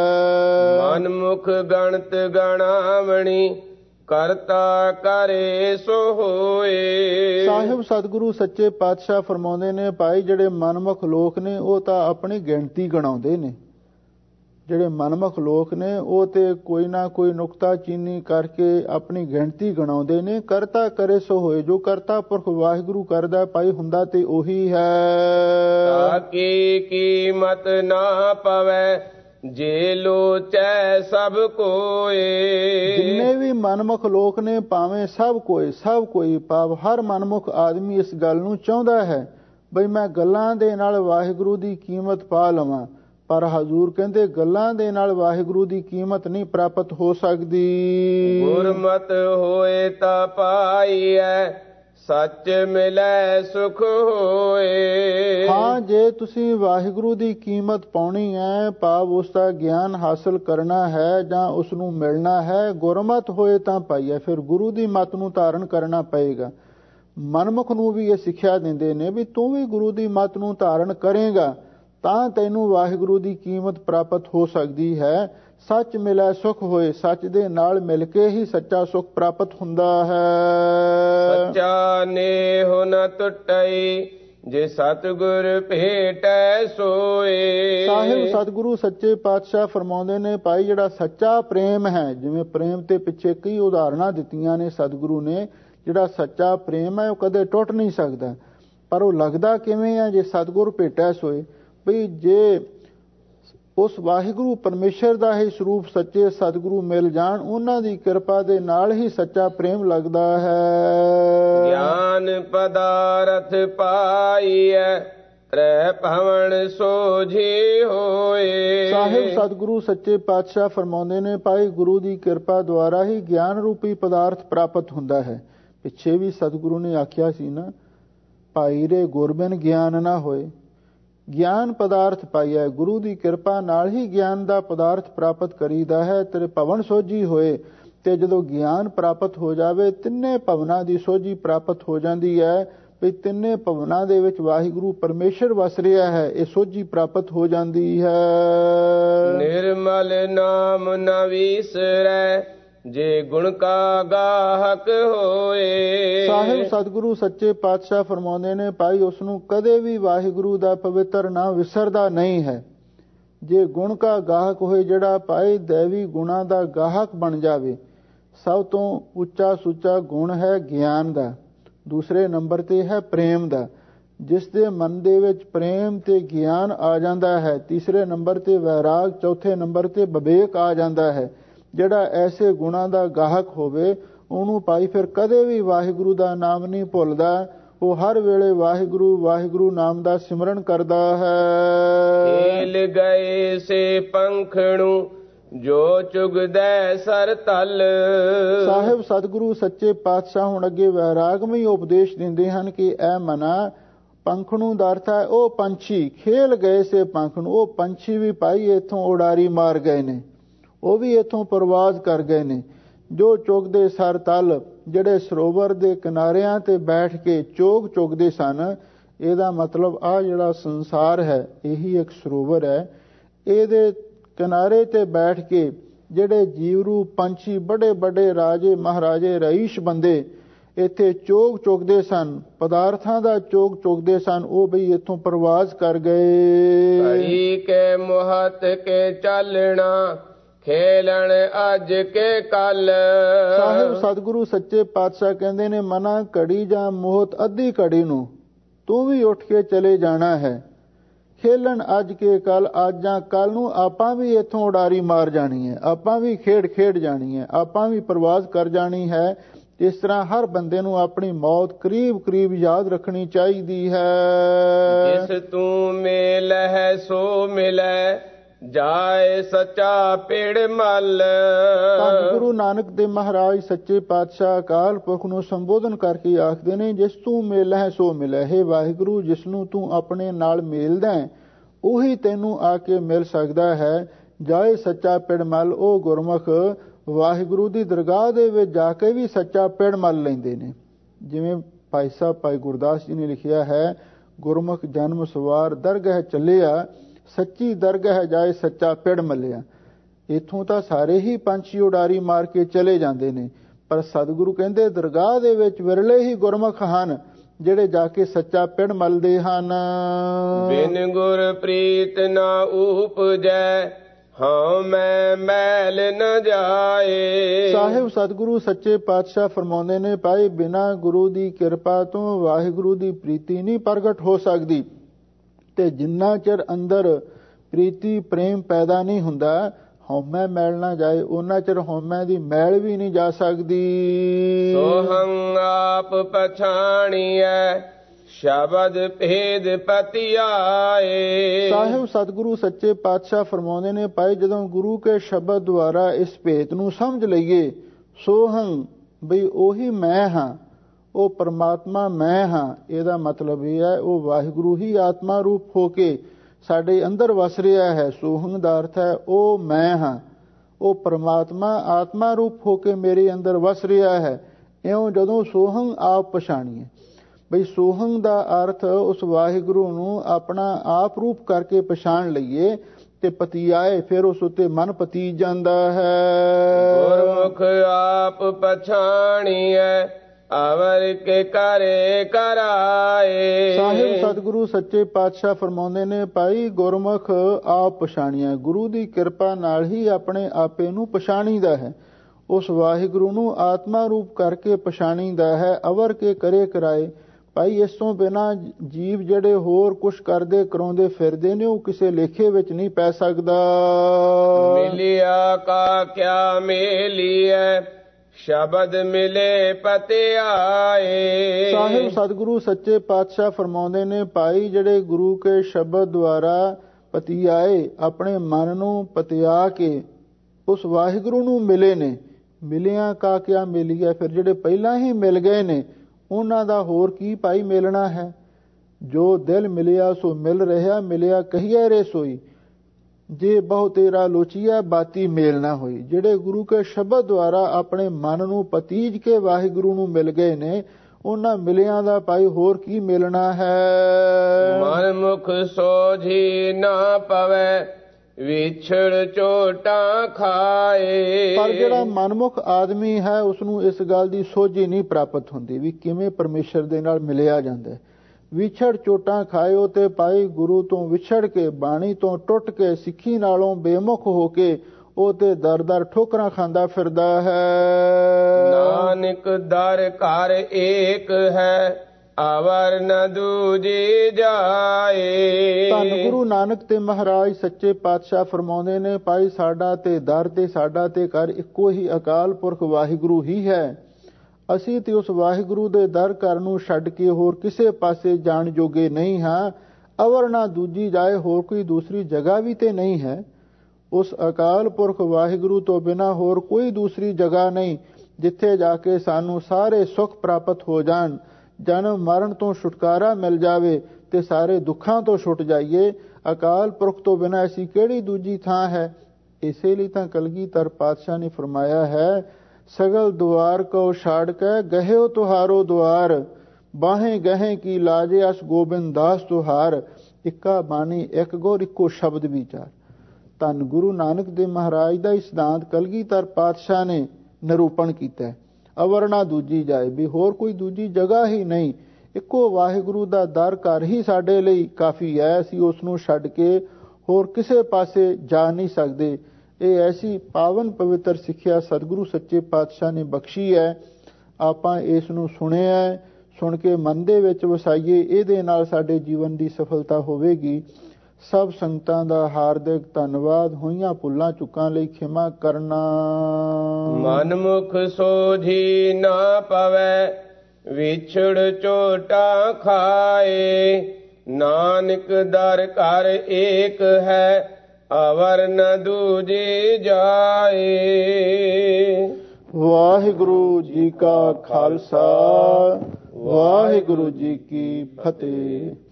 ਮਨਮੁਖ ਗਣਤ ਗਣਾਵਣੀ, ਕਰਤਾ ਕਰੇ ਸੋ ਹੋਏ। ਸਾਹਿਬ ਸਤਿਗੁਰੂ ਸੱਚੇ ਪਾਤਸ਼ਾਹ ਫਰਮਾਉਂਦੇ ਨੇ, ਭਾਈ ਜਿਹੜੇ ਮਨਮੁਖ ਲੋਕ ਨੇ ਉਹ ਤਾਂ ਆਪਣੀ ਗਿਣਤੀ ਗਣਾਉਂਦੇ ਨੇ। ਜਿਹੜੇ ਮਨਮੁਖ ਲੋਕ ਨੇ ਉਹ ਤੇ ਕੋਈ ਨਾ ਕੋਈ ਨੁਕਤਾ ਚੀਨੀ ਕਰਕੇ ਆਪਣੀ ਗਿਣਤੀ ਗਣਾਉਂਦੇ ਨੇ। ਕਰਤਾ ਕਰੇ ਸੋ ਹੋਏ, ਜੋ ਕਰਤਾ ਪੁਰਖ ਵਾਹਿਗੁਰੂ ਕਰਦਾ ਭਾਈ ਹੁੰਦਾ ਤੇ ਉਹੀ ਹੈ। ਤਾਕੀ ਕੀਮਤ ਨਾ ਪਵੈ, ਜੇ ਲੋਚੈ ਸਭ ਕੋਏ। ਜਿੰਨੇ ਵੀ ਮਨਮੁਖ ਲੋਕ ਨੇ, ਭਾਵੇਂ ਸਭ ਕੋਈ ਸਭ ਕੋਈ ਭਾਵ ਹਰ ਮਨਮੁਖ ਆਦਮੀ ਇਸ ਗੱਲ ਨੂੰ ਚਾਹੁੰਦਾ ਹੈ ਬਈ ਮੈਂ ਗੱਲਾਂ ਦੇ ਨਾਲ ਵਾਹਿਗੁਰੂ ਦੀ ਕੀਮਤ ਪਾ ਲਵਾਂ, ਪਰ ਹਜ਼ੂਰ ਕਹਿੰਦੇ ਗੱਲਾਂ ਦੇ ਨਾਲ ਵਾਹਿਗੁਰੂ ਦੀ ਕੀਮਤ ਨਹੀਂ ਪ੍ਰਾਪਤ ਹੋ ਸਕਦੀ। ਗੁਰਮਤਿ ਹੋਏ ਤਾਂ ਪਾਈਐ, ਸੱਚ ਮਿਲੈ ਸੁਖ ਹੋਏ। ਹਾਂ, ਜੇ ਤੁਸੀਂ ਵਾਹਿਗੁਰੂ ਦੀ ਕੀਮਤ ਪਾਉਣੀ ਹੈ, ਭਾਵ ਉਸ ਦਾ ਗਿਆਨ ਹਾਸਲ ਕਰਨਾ ਹੈ ਜਾਂ ਉਸ ਨੂੰ ਮਿਲਣਾ ਹੈ, ਗੁਰਮਤਿ ਹੋਏ ਤਾਂ ਪਾਈਐ, ਫਿਰ ਗੁਰੂ ਦੀ ਮੱਤ ਨੂੰ ਧਾਰਨ ਕਰਨਾ ਪਏਗਾ। ਮਨਮੁਖ ਨੂੰ ਵੀ ਇਹ ਸਿੱਖਿਆ ਦਿੰਦੇ ਨੇ ਵੀ ਤੂੰ ਵੀ ਗੁਰੂ ਦੀ ਮੱਤ ਨੂੰ ਧਾਰਨ ਕਰੇਗਾ ਤਾਂ ਤੈਨੂੰ ਵਾਹਿਗੁਰੂ ਦੀ ਕੀਮਤ ਪ੍ਰਾਪਤ ਹੋ ਸਕਦੀ ਹੈ। ਸੱਚ ਮਿਲੈ ਸੁਖ ਹੋਏ, ਸੱਚ ਦੇ ਨਾਲ ਮਿਲ ਕੇ ਹੀ ਸੱਚਾ ਸੁਖ ਪ੍ਰਾਪਤ ਹੁੰਦਾ ਹੈ। ਸੱਚਾ ਨੇਹੁ ਨ ਟੁੱਟਈ, ਜੇ ਸਤਿਗੁਰ ਭੇਟੈ ਸੋਏ। ਸਾਹਿਬ ਸਤਿਗੁਰੂ ਸੱਚੇ ਪਾਤਸ਼ਾਹ ਫਰਮਾਉਂਦੇ ਨੇ, ਭਾਈ ਜਿਹੜਾ ਸੱਚਾ ਪ੍ਰੇਮ ਹੈ, ਜਿਵੇਂ ਪ੍ਰੇਮ ਤੇ ਪਿੱਛੇ ਕਈ ਉਦਾਹਰਨਾਂ ਦਿੱਤੀਆਂ ਨੇ ਸਤਿਗੁਰੂ ਨੇ, ਜਿਹੜਾ ਸੱਚਾ ਪ੍ਰੇਮ ਹੈ ਉਹ ਕਦੇ ਟੁੱਟ ਨਹੀਂ ਸਕਦਾ। ਪਰ ਉਹ ਲੱਗਦਾ ਕਿਵੇਂ ਹੈ? ਜੇ ਸਤਿਗੁਰ ਭੇਟੈ ਸੋਏ, ਵੀ ਜੇ ਉਸ ਵਾਹਿਗੁਰੂ ਪਰਮੇਸ਼ਰ ਦਾ ਹੀ ਸਰੂਪ ਸੱਚੇ ਸਤਿਗੁਰੂ ਮਿਲ ਜਾਣ, ਉਹਨਾਂ ਦੀ ਕਿਰਪਾ ਦੇ ਨਾਲ ਹੀ ਸੱਚਾ ਪ੍ਰੇਮ ਲੱਗਦਾ ਹੈ। ਗਿਆਨ ਪਦਾਰਥ ਪਾਈਐ, ਤ੍ਰੈ ਭਵਨ ਸੋਝੀ ਹੋਏ। ਸਾਹਿਬ ਸਤਿਗੁਰੂ ਸੱਚੇ ਪਾਤਸ਼ਾਹ ਫਰਮਾਉਂਦੇ ਨੇ, ਭਾਈ ਗੁਰੂ ਦੀ ਕਿਰਪਾ ਦੁਆਰਾ ਹੀ ਗਿਆਨ ਰੂਪੀ ਪਦਾਰਥ ਪ੍ਰਾਪਤ ਹੁੰਦਾ ਹੈ। ਪਿੱਛੇ ਵੀ ਸਤਿਗੁਰੂ ਨੇ ਆਖਿਆ ਸੀ ਨਾ, ਭਾਈ ਰੇ ਗੁਰਬਿਨ ਗਿਆਨ ਨਾ ਹੋਏ। ਗਿਆਨ ਪਦਾਰਥ ਪਾਈਐ, ਗੁਰੂ ਦੀ ਕਿਰਪਾ ਨਾਲ ਹੀ ਗਿਆਨ ਦਾ ਪਦਾਰਥ ਪ੍ਰਾਪਤ ਕਰੀਦਾ ਹੈ। ਤੇਰੇ ਭਵਨ ਸੋਝੀ ਹੋਏ, ਤੇ ਜਦੋਂ ਗਿਆਨ ਪ੍ਰਾਪਤ ਹੋ ਜਾਵੇ ਤਿੰਨੇ ਭਵਨਾਂ ਦੀ ਸੋਝੀ ਪ੍ਰਾਪਤ ਹੋ ਜਾਂਦੀ ਹੈ ਵੀ ਤਿੰਨੇ ਭਵਨਾਂ ਦੇ ਵਿੱਚ ਵਾਹਿਗੁਰੂ ਪਰਮੇਸ਼ਰ ਵਸ ਰਿਹਾ ਹੈ, ਇਹ ਸੋਝੀ ਪ੍ਰਾਪਤ ਹੋ ਜਾਂਦੀ ਹੈ। ਨਿਰਮਲ ਨਾਮ ਨ ਵਿਸਰੈ, ਜੇ ਗੁਣ ਕਾ ਗਾਹਕ ਹੋਏ। ਸਾਹਿਬ ਸਤਿਗੁਰੂ ਸੱਚੇ ਪਾਤਸ਼ਾਹ ਫਰਮਾਉਂਦੇ ਨੇ, ਭਾਈ ਉਸ ਨੂੰ ਕਦੇ ਵੀ ਵਾਹਿਗੁਰੂ ਦਾ ਪਵਿੱਤਰ ਨਾਮ ਵਿਸਰਦਾ ਨਹੀਂ ਹੈ। ਜੇ ਗੁਣ ਕਾ ਗਾਹਕ ਹੋਏ, ਜਿਹੜਾ ਭਾਈ ਦੇਵੀ ਗੁਣਾਂ ਦਾ ਗਾਹਕ ਬਣ ਜਾਵੇ। ਸਭ ਤੋਂ ਉੱਚਾ ਸੁੱਚਾ ਗੁਣ ਹੈ ਗਿਆਨ ਦਾ, ਦੂਸਰੇ ਨੰਬਰ ਤੇ ਹੈ ਪ੍ਰੇਮ ਦਾ। ਜਿਸ ਦੇ ਮਨ ਦੇ ਵਿੱਚ ਪ੍ਰੇਮ ਤੇ ਗਿਆਨ ਆ ਜਾਂਦਾ ਹੈ, ਤੀਸਰੇ ਨੰਬਰ ਤੇ ਵੈਰਾਗ, ਚੌਥੇ ਨੰਬਰ ਤੇ ਵਿਵੇਕ ਆ ਜਾਂਦਾ ਹੈ। ਜਿਹੜਾ ਐਸੇ ਗੁਣਾਂ ਦਾ ਗਾਹਕ ਹੋਵੇ ਉਹਨੂੰ ਭਾਈ ਫਿਰ ਕਦੇ ਵੀ ਵਾਹਿਗੁਰੂ ਦਾ ਨਾਮ ਨਹੀਂ ਭੁੱਲਦਾ, ਉਹ ਹਰ ਵੇਲੇ ਵਾਹਿਗੁਰੂ ਵਾਹਿਗੁਰੂ ਨਾਮ ਦਾ ਸਿਮਰਨ ਕਰਦਾ ਹੈ। ਖੇਲ ਗਏ ਸੇ ਪੰਖਣੂ, ਜੋ ਚੁਗਦੈ ਸਰ ਤਲ। ਸਾਹਿਬ ਸਤਿਗੁਰੂ ਸੱਚੇ ਪਾਤਸ਼ਾਹ ਹੁਣ ਅੱਗੇ ਵੈਰਾਗਮਈ ਉਪਦੇਸ਼ ਦਿੰਦੇ ਹਨ ਕਿ ਐ ਮਨਾ, ਪੰਖਣੂ ਦਾ ਅਰਥ ਹੈ ਉਹ ਪੰਛੀ। ਖੇਲ ਗਏ ਸੇ ਪੰਖਣੂ, ਉਹ ਪੰਛੀ ਵੀ ਭਾਈ ਇੱਥੋਂ ਉਡਾਰੀ ਮਾਰ ਗਏ ਨੇ, ਉਹ ਵੀ ਇੱਥੋਂ ਪ੍ਰਵਾਜ਼ ਕਰ ਗਏ ਨੇ। ਜੋ ਚੁਗਦੇ ਸਰ ਤਲ, ਜਿਹੜੇ ਸਰੋਵਰ ਦੇ ਕਿਨਾਰਿਆਂ ਤੇ ਬੈਠ ਕੇ ਚੋਗ ਚੁਗਦੇ ਸਨ। ਇਹਦਾ ਮਤਲਬ ਆ ਜਿਹੜਾ ਸੰਸਾਰ ਹੈ ਇਹੀ ਇੱਕ ਸਰੋਵਰ ਹੈ। ਇਹਦੇ ਕਿਨਾਰੇ ਤੇ ਬੈਠ ਕੇ ਜਿਹੜੇ ਜੀਵ ਰੂਪ ਪੰਛੀ, ਬੜੇ ਬੜੇ ਰਾਜੇ ਮਹਾਰਾਜੇ ਰਈਸ਼ ਬੰਦੇ ਇੱਥੇ ਚੋਗ ਚੁਗਦੇ ਸਨ, ਪਦਾਰਥਾਂ ਦਾ ਚੋਗ ਚੁਗਦੇ ਸਨ, ਉਹ ਬਈ ਇੱਥੋਂ ਪ੍ਰਵਾਜ਼ ਕਰ ਗਏ। ਘੜੀ ਕੇ ਮੁਹਤ ਕੇ ਚੱਲਣਾ, ਖੇਲਣ ਅੱਜ ਕੇ ਕੱਲ। ਸਾਹਿਬ ਸਤਿਗੁਰੂ ਸੱਚੇ ਪਾਤਸ਼ਾਹ ਕਹਿੰਦੇ ਨੇ, ਮਨਾ ਘੜੀ ਜਾਂ ਮੋਹਤ ਅੱਧੀ ਘੜੀ ਨੂੰ ਤੂੰ ਵੀ ਉੱਠ ਕੇ ਚਲੇ ਜਾਣਾ ਹੈ। ਖੇਲਣ ਅੱਜ ਕੇ ਕੱਲ, ਅੱਜ ਜਾਂ ਕੱਲ ਨੂੰ ਆਪਾਂ ਵੀ ਇੱਥੋਂ ਉਡਾਰੀ ਮਾਰ ਜਾਣੀ ਹੈ, ਆਪਾਂ ਵੀ ਖੇਡ ਖੇਡ ਜਾਣੀ ਹੈ, ਆਪਾਂ ਵੀ ਪ੍ਰਵਾਜ਼ ਕਰ ਜਾਣੀ ਹੈ। ਇਸ ਤਰ੍ਹਾਂ ਹਰ ਬੰਦੇ ਨੂੰ ਆਪਣੀ ਮੌਤ ਕਰੀਬ ਕਰੀਬ ਯਾਦ ਰੱਖਣੀ ਚਾਹੀਦੀ ਹੈ। ਜਿਸ ਤੂੰ ਮਿਲਹਿ ਸੋ ਮਿਲੈ, ਜਾਏ ਸੱਚਾ ਪਿੜ ਮਲ। ਧੰਨ ਗੁਰੂ ਨਾਨਕ ਦੇਵ ਮਹਾਰਾਜ ਸੱਚੇ ਪਾਤਸ਼ਾਹ ਅਕਾਲ ਪੁਰਖ ਨੂੰ ਸੰਬੋਧਨ ਕਰਕੇ ਆਖਦੇ ਨੇ, ਜਿਸ ਤੂੰ ਮਿਲਹਿ ਸੋ ਮਿਲੈ। ਹੇ ਵਾਹਿਗੁਰੂ, ਜਿਸ ਨੂੰ ਤੂੰ ਆਪਣੇ ਨਾਲ ਮਿਲਦਾ ਹੈ ਉਹੀ ਤੈਨੂੰ ਆ ਕੇ ਮਿਲ ਸਕਦਾ ਹੈ। ਜਾਏ ਸੱਚਾ ਪਿੜ ਮਲ, ਉਹ ਗੁਰਮੁਖ ਵਾਹਿਗੁਰੂ ਦੀ ਦਰਗਾਹ ਦੇ ਵਿੱਚ ਜਾ ਕੇ ਵੀ ਸੱਚਾ ਪਿੜ ਮਲ ਲੈਂਦੇ ਨੇ। ਜਿਵੇਂ ਭਾਈ ਸਾਹਿਬ ਭਾਈ ਗੁਰਦਾਸ ਜੀ ਨੇ ਲਿਖਿਆ ਹੈ, ਗੁਰਮੁਖ ਜਨਮ ਸਵਾਰ ਦਰਗਾਹ ਚੱਲਿਆ, ਸੱਚੀ ਦਰਗਾਹ ਜਾਏ ਸੱਚਾ ਪਿੜ ਮੱਲਿਆ। ਇੱਥੋਂ ਤਾਂ ਸਾਰੇ ਹੀ ਪੰਛੀ ਉਡਾਰੀ ਮਾਰ ਕੇ ਚਲੇ ਜਾਂਦੇ ਨੇ, ਪਰ ਸਤਿਗੁਰੂ ਕਹਿੰਦੇ ਦਰਗਾਹ ਦੇ ਵਿੱਚ ਵਿਰਲੇ ਹੀ ਗੁਰਮੁਖ ਹਨ ਜਿਹੜੇ ਜਾ ਕੇ ਸੱਚਾ ਪਿੜ ਮਲਦੇ ਹਨ। ਬਿਨ ਗੁਰ ਪ੍ਰੀਤ ਨਾ ਉਪਜੈ, ਹਾਂ ਮੈਂ ਮੈਲ ਨ ਜਾਏ। ਸਾਹਿਬ ਸਤਿਗੁਰੂ ਸੱਚੇ ਪਾਤਸ਼ਾਹ ਫਰਮਾਉਂਦੇ ਨੇ, ਭਾਈ ਬਿਨਾਂ ਗੁਰੂ ਦੀ ਕਿਰਪਾ ਤੋਂ ਵਾਹਿਗੁਰੂ ਦੀ ਪ੍ਰੀਤੀ ਨਹੀਂ ਪ੍ਰਗਟ ਹੋ ਸਕਦੀ, ਤੇ ਜਿੰਨਾ ਚਿਰ ਅੰਦਰ ਪ੍ਰੀਤੀ ਪ੍ਰੇਮ ਪੈਦਾ ਨਹੀਂ ਹੁੰਦਾ, ਹਉਮੈ ਮੈਲ ਨਾ ਜਾਏ, ਉਹਨਾਂ ਚਿਰ ਹਉਮੈ ਦੀ ਮੈਲ ਵੀ ਨਹੀਂ ਜਾ ਸਕਦੀ। ਸੋਹੰ ਆਪ ਪਛਾਣੀਐ, ਸ਼ਬਦ ਭੇਦ ਪਤਿਆਏ। ਸਾਹਿਬ ਸਤਿਗੁਰੂ ਸੱਚੇ ਪਾਤਸ਼ਾਹ ਫਰਮਾਉਂਦੇ ਨੇ, ਭਾਈ ਜਦੋਂ ਗੁਰੂ ਕੇ ਸ਼ਬਦ ਦੁਆਰਾ ਇਸ ਭੇਦ ਨੂੰ ਸਮਝ ਲਈਏ, ਸੋਹੰ ਬਈ ਉਹੀ ਮੈਂ ਹਾਂ, ਉਹ ਪਰਮਾਤਮਾ ਮੈਂ ਹਾਂ, ਇਹਦਾ ਮਤਲਬ ਇਹ ਹੈ ਉਹ ਵਾਹਿਗੁਰੂ ਹੀ ਆਤਮਾ ਰੂਪ ਹੋ ਕੇ ਸਾਡੇ ਅੰਦਰ ਵਸ ਰਿਹਾ ਹੈ। ਸੋਹੰ ਦਾ ਅਰਥ ਹੈ ਉਹ ਮੈਂ ਹਾਂ, ਉਹ ਪਰਮਾਤਮਾ ਆਤਮਾ ਰੂਪ ਹੋ ਕੇ ਮੇਰੇ ਅੰਦਰ ਵਸ ਰਿਹਾ ਹੈ। ਇਉਂ ਜਦੋਂ ਸੋਹੰ ਆਪ ਪਛਾਣੀਏ, ਬਈ ਸੋਹੰ ਦਾ ਅਰਥ ਉਸ ਵਾਹਿਗੁਰੂ ਨੂੰ ਆਪਣਾ ਆਪ ਰੂਪ ਕਰਕੇ ਪਛਾਣ ਲਈਏ ਤੇ ਪਤੀਆਏ, ਫਿਰ ਉਸ ਉੱਤੇ ਮਨ ਪਤੀ ਜਾਂਦਾ ਹੈ। ਗੁਰਮੁਖ ਆਪ ਪਛਾਣੀਐ, ਅਵਰ ਕੇ ਕਰੇ ਕਰਾਏ। ਸਾਹਿਬ ਸਤਿਗੁਰੂ ਸੱਚੇ ਪਾਤਸ਼ਾਹ ਫਰਮਾਉਂਦੇ ਨੇ, ਭਾਈ ਗੁਰਮੁਖ ਆਪ ਪਛਾਣੀਐ, ਗੁਰੂ ਦੀ ਕਿਰਪਾ ਨਾਲ ਹੀ ਆਪਣੇ ਆਪੇ ਨੂੰ ਪਛਾਣੀਦਾ ਹੈ, ਉਸ ਵਾਹਿਗੁਰੂ ਨੂੰ ਆਤਮਾ ਰੂਪ ਕਰਕੇ ਪਛਾਣੀਦਾ ਹੈ। ਅਵਰ ਕੇ ਕਰੇ ਕਰਾਏ, ਭਾਈ ਇਸ ਤੋਂ ਬਿਨਾਂ ਜੀਵ ਜਿਹੜੇ ਹੋਰ ਕੁਛ ਕਰਦੇ ਕਰਾਉਂਦੇ ਫਿਰਦੇ ਨੇ, ਉਹ ਕਿਸੇ ਲੇਖੇ ਵਿੱਚ ਨਹੀਂ ਪੈ ਸਕਦਾ। ਮਿਲਿਆ ਕਾ ਕਿਆ ਮੇਲੀਐ, ਸ਼ਬਦ ਮਿਲੇ ਪਤਿਆਏ। ਸਾਹਿਬ ਸਤਿਗੁਰੂ ਸੱਚੇ ਪਾਤਸ਼ਾਹ ਫਰਮਾਉਂਦੇ ਨੇ, ਭਾਈ ਜਿਹੜੇ ਗੁਰੂ ਕੇ ਸ਼ਬਦ ਦੁਆਰਾ ਪਤਿਆਏ, ਆਪਣੇ ਮਨ ਨੂੰ ਪਤਿਆ ਕੇ ਉਸ ਵਾਹਿਗੁਰੂ ਨੂੰ ਮਿਲੇ ਨੇ। ਮਿਲਿਆ ਕਾ ਕਿਆ ਮੇਲੀਐ, ਫਿਰ ਜਿਹੜੇ ਪਹਿਲਾਂ ਹੀ ਮਿਲ ਗਏ ਨੇ ਉਹਨਾਂ ਦਾ ਹੋਰ ਕੀ ਭਾਈ ਮਿਲਣਾ ਹੈ। ਜੋ ਦਿਲ ਮਿਲਿਆ ਸੋ ਮਿਲ ਰਿਹਾ, ਮਿਲਿਆ ਕਹੀਏ ਰੇ ਸੋਈ, ਜੇ ਬਹੁ ਤੇਰਾ ਲੋਚੀਆ ਬਾਤੀ ਮੇਲ ਨਾ ਹੋਈ। ਜਿਹੜੇ ਗੁਰੂ ਕੇ ਸ਼ਬਦ ਦੁਆਰਾ ਆਪਣੇ ਮਨ ਨੂੰ ਪਤੀਜ ਕੇ ਵਾਹਿਗੁਰੂ ਨੂੰ ਮਿਲ ਗਏ ਨੇ, ਉਹਨਾਂ ਮਿਲਿਆਂ ਦਾ ਭਾਈ ਹੋਰ ਕੀ ਮਿਲਣਾ ਹੈ। ਮਨ ਮੁਖ ਸੋਝੀ ਨਾ ਪਵੈ, ਵਿਛੜ ਝੋਟਾਂ ਖਾਏ। ਪਰ ਜਿਹੜਾ ਮਨਮੁਖ ਆਦਮੀ ਹੈ ਉਸ ਨੂੰ ਇਸ ਗੱਲ ਦੀ ਸੋਝੀ ਨਹੀਂ ਪ੍ਰਾਪਤ ਹੁੰਦੀ ਵੀ ਕਿਵੇਂ ਪਰਮੇਸ਼ਰ ਦੇ ਨਾਲ ਮਿਲਿਆ ਜਾਂਦਾ। ਵਿਛੜ ਚੋਟਾਂ ਖਾਇਓ, ਤੇ ਭਾਈ ਗੁਰੂ ਤੋਂ ਵਿਛੜ ਕੇ, ਬਾਣੀ ਤੋਂ ਟੁੱਟ ਕੇ, ਸਿੱਖੀ ਨਾਲੋਂ ਬੇਮੁਖ ਹੋ ਕੇ ਉਹ ਤੇ ਦਰ ਦਰ ਠੋਕਰਾਂ ਖਾਂਦਾ ਫਿਰਦਾ ਹੈ। ਨਾਨਕ ਦਰ ਘਰ ਏਕ ਹੈ, ਅਵਰ ਨ ਦੂਜੀ ਜਾਏ। ਧੰਨ ਗੁਰੂ ਨਾਨਕ ਤੇ ਮਹਾਰਾਜ ਸੱਚੇ ਪਾਤਸ਼ਾਹ ਫਰਮਾਉਂਦੇ ਨੇ, ਭਾਈ ਸਾਡਾ ਤੇ ਦਰ ਤੇ ਸਾਡਾ ਤੇ ਘਰ ਇੱਕੋ ਹੀ ਅਕਾਲ ਪੁਰਖ ਵਾਹਿਗੁਰੂ ਹੀ ਹੈ। ਅਸੀਂ ਤੇ ਉਸ ਵਾਹਿਗੁਰੂ ਦੇ ਦਰ ਘਰ ਨੂੰ ਛੱਡ ਕੇ ਹੋਰ ਕਿਸੇ ਪਾਸੇ ਜਾਣ ਜੋਗੇ ਨਹੀਂ ਹਾਂ। ਅਵਰ ਨਾ ਦੂਜੀ ਜਾਏ, ਹੋਰ ਕੋਈ ਦੂਸਰੀ ਜਗ੍ਹਾ ਵੀ ਤੇ ਨਹੀਂ ਹੈ। ਉਸ ਅਕਾਲ ਪੁਰਖ ਵਾਹਿਗੁਰੂ ਤੋਂ ਬਿਨਾਂ ਹੋਰ ਕੋਈ ਦੂਸਰੀ ਜਗ੍ਹਾ ਨਹੀਂ ਜਿੱਥੇ ਜਾ ਕੇ ਸਾਨੂੰ ਸਾਰੇ ਸੁੱਖ ਪ੍ਰਾਪਤ ਹੋ ਜਾਣ, ਜਨਮ ਮਰਨ ਤੋਂ ਛੁਟਕਾਰਾ ਮਿਲ ਜਾਵੇ ਤੇ ਸਾਰੇ ਦੁੱਖਾਂ ਤੋਂ ਛੁੱਟ ਜਾਈਏ। ਅਕਾਲ ਪੁਰਖ ਤੋਂ ਬਿਨਾਂ ਐਸੀ ਕਿਹੜੀ ਦੂਜੀ ਥਾਂ ਹੈ। ਇਸੇ ਲਈ ਤਾਂ ਕਲਗੀਧਰ ਪਾਤਸ਼ਾਹ ਨੇ ਫਰਮਾਇਆ ਹੈ, ਸਗਲ ਦੁਆਰ ਕੋ ਛਾੜ ਕੇ ਗਹਿਓ ਤੁਹਾਰੋ ਦੁਆਰ, ਬਾਹੇ ਗਹਿ ਕੀ ਲਾਜੇ ਅਸ ਗੋਬਿੰਦ ਦਾਸ ਤੁਹਾਰ। ਇੱਕਾ ਬਾਣੀ ਇੱਕ ਗੁਰ ਇੱਕੋ ਸ਼ਬਦ ਵਿਚਾਰ। ਧੰਨ ਗੁਰੂ ਨਾਨਕ ਦੇਵ ਮਹਾਰਾਜ ਦਾ ਇਹ ਸਿਧਾਂਤ ਕਲਗੀਧਰ ਪਾਤਸ਼ਾਹ ਨੇ ਨਿਰੂਪਣ ਕੀਤਾ। ਅਵਰ ਨਾ ਦੂਜੀ ਜਾਏ, ਵੀ ਹੋਰ ਕੋਈ ਦੂਜੀ ਜਗ੍ਹਾ ਹੀ ਨਹੀਂ, ਇੱਕੋ ਵਾਹਿਗੁਰੂ ਦਾ ਦਰ ਘਰ ਹੀ ਸਾਡੇ ਲਈ ਕਾਫੀ ਹੈ। ਅਸੀਂ ਉਸ ਨੂੰ ਛੱਡ ਕੇ ਹੋਰ ਕਿਸੇ ਪਾਸੇ ਜਾ ਨਹੀਂ ਸਕਦੇ। ਇਹ ਐਸੀ ਪਾਵਨ ਪਵਿੱਤਰ ਸਿੱਖਿਆ ਸਤਿਗੁਰੂ ਸੱਚੇ ਪਾਤਸ਼ਾਹ ਨੇ ਬਖਸ਼ੀ ਹੈ। ਆਪਾਂ ਇਸ ਨੂੰ ਸੁਣਿਆ, ਸੁਣ ਕੇ ਮਨ ਦੇ ਵਿੱਚ ਵਸਾਈਏ, ਇਹਦੇ ਨਾਲ ਸਾਡੇ ਜੀਵਨ ਦੀ ਸਫਲਤਾ ਹੋਵੇਗੀ। ਸਭ ਸੰਗਤਾਂ ਦਾ ਹਾਰਦਿਕ ਧੰਨਵਾਦ। ਹੋਈਆਂ ਭੁੱਲਾਂ ਚੁੱਕਾਂ ਲਈ ਖਿਮਾ ਕਰਨਾ। ਮਨਮੁਖ ਸੋਝੀ ਨਾ ਪਵੈ, ਵਿਛੜ ਝੋਟਾ ਖਾਏ। ਨਾਨਕ ਦਰ ਘਰ ਏਕ ਹੈ, ਅਵਰ ਨ ਦੂਜੇ ਜਾਏ। ਵਾਹਿਗੁਰੂ ਜੀ ਕਾ ਖਾਲਸਾ, ਵਾਹਿਗੁਰੂ ਜੀ ਕੀ ਫਤਿਹ।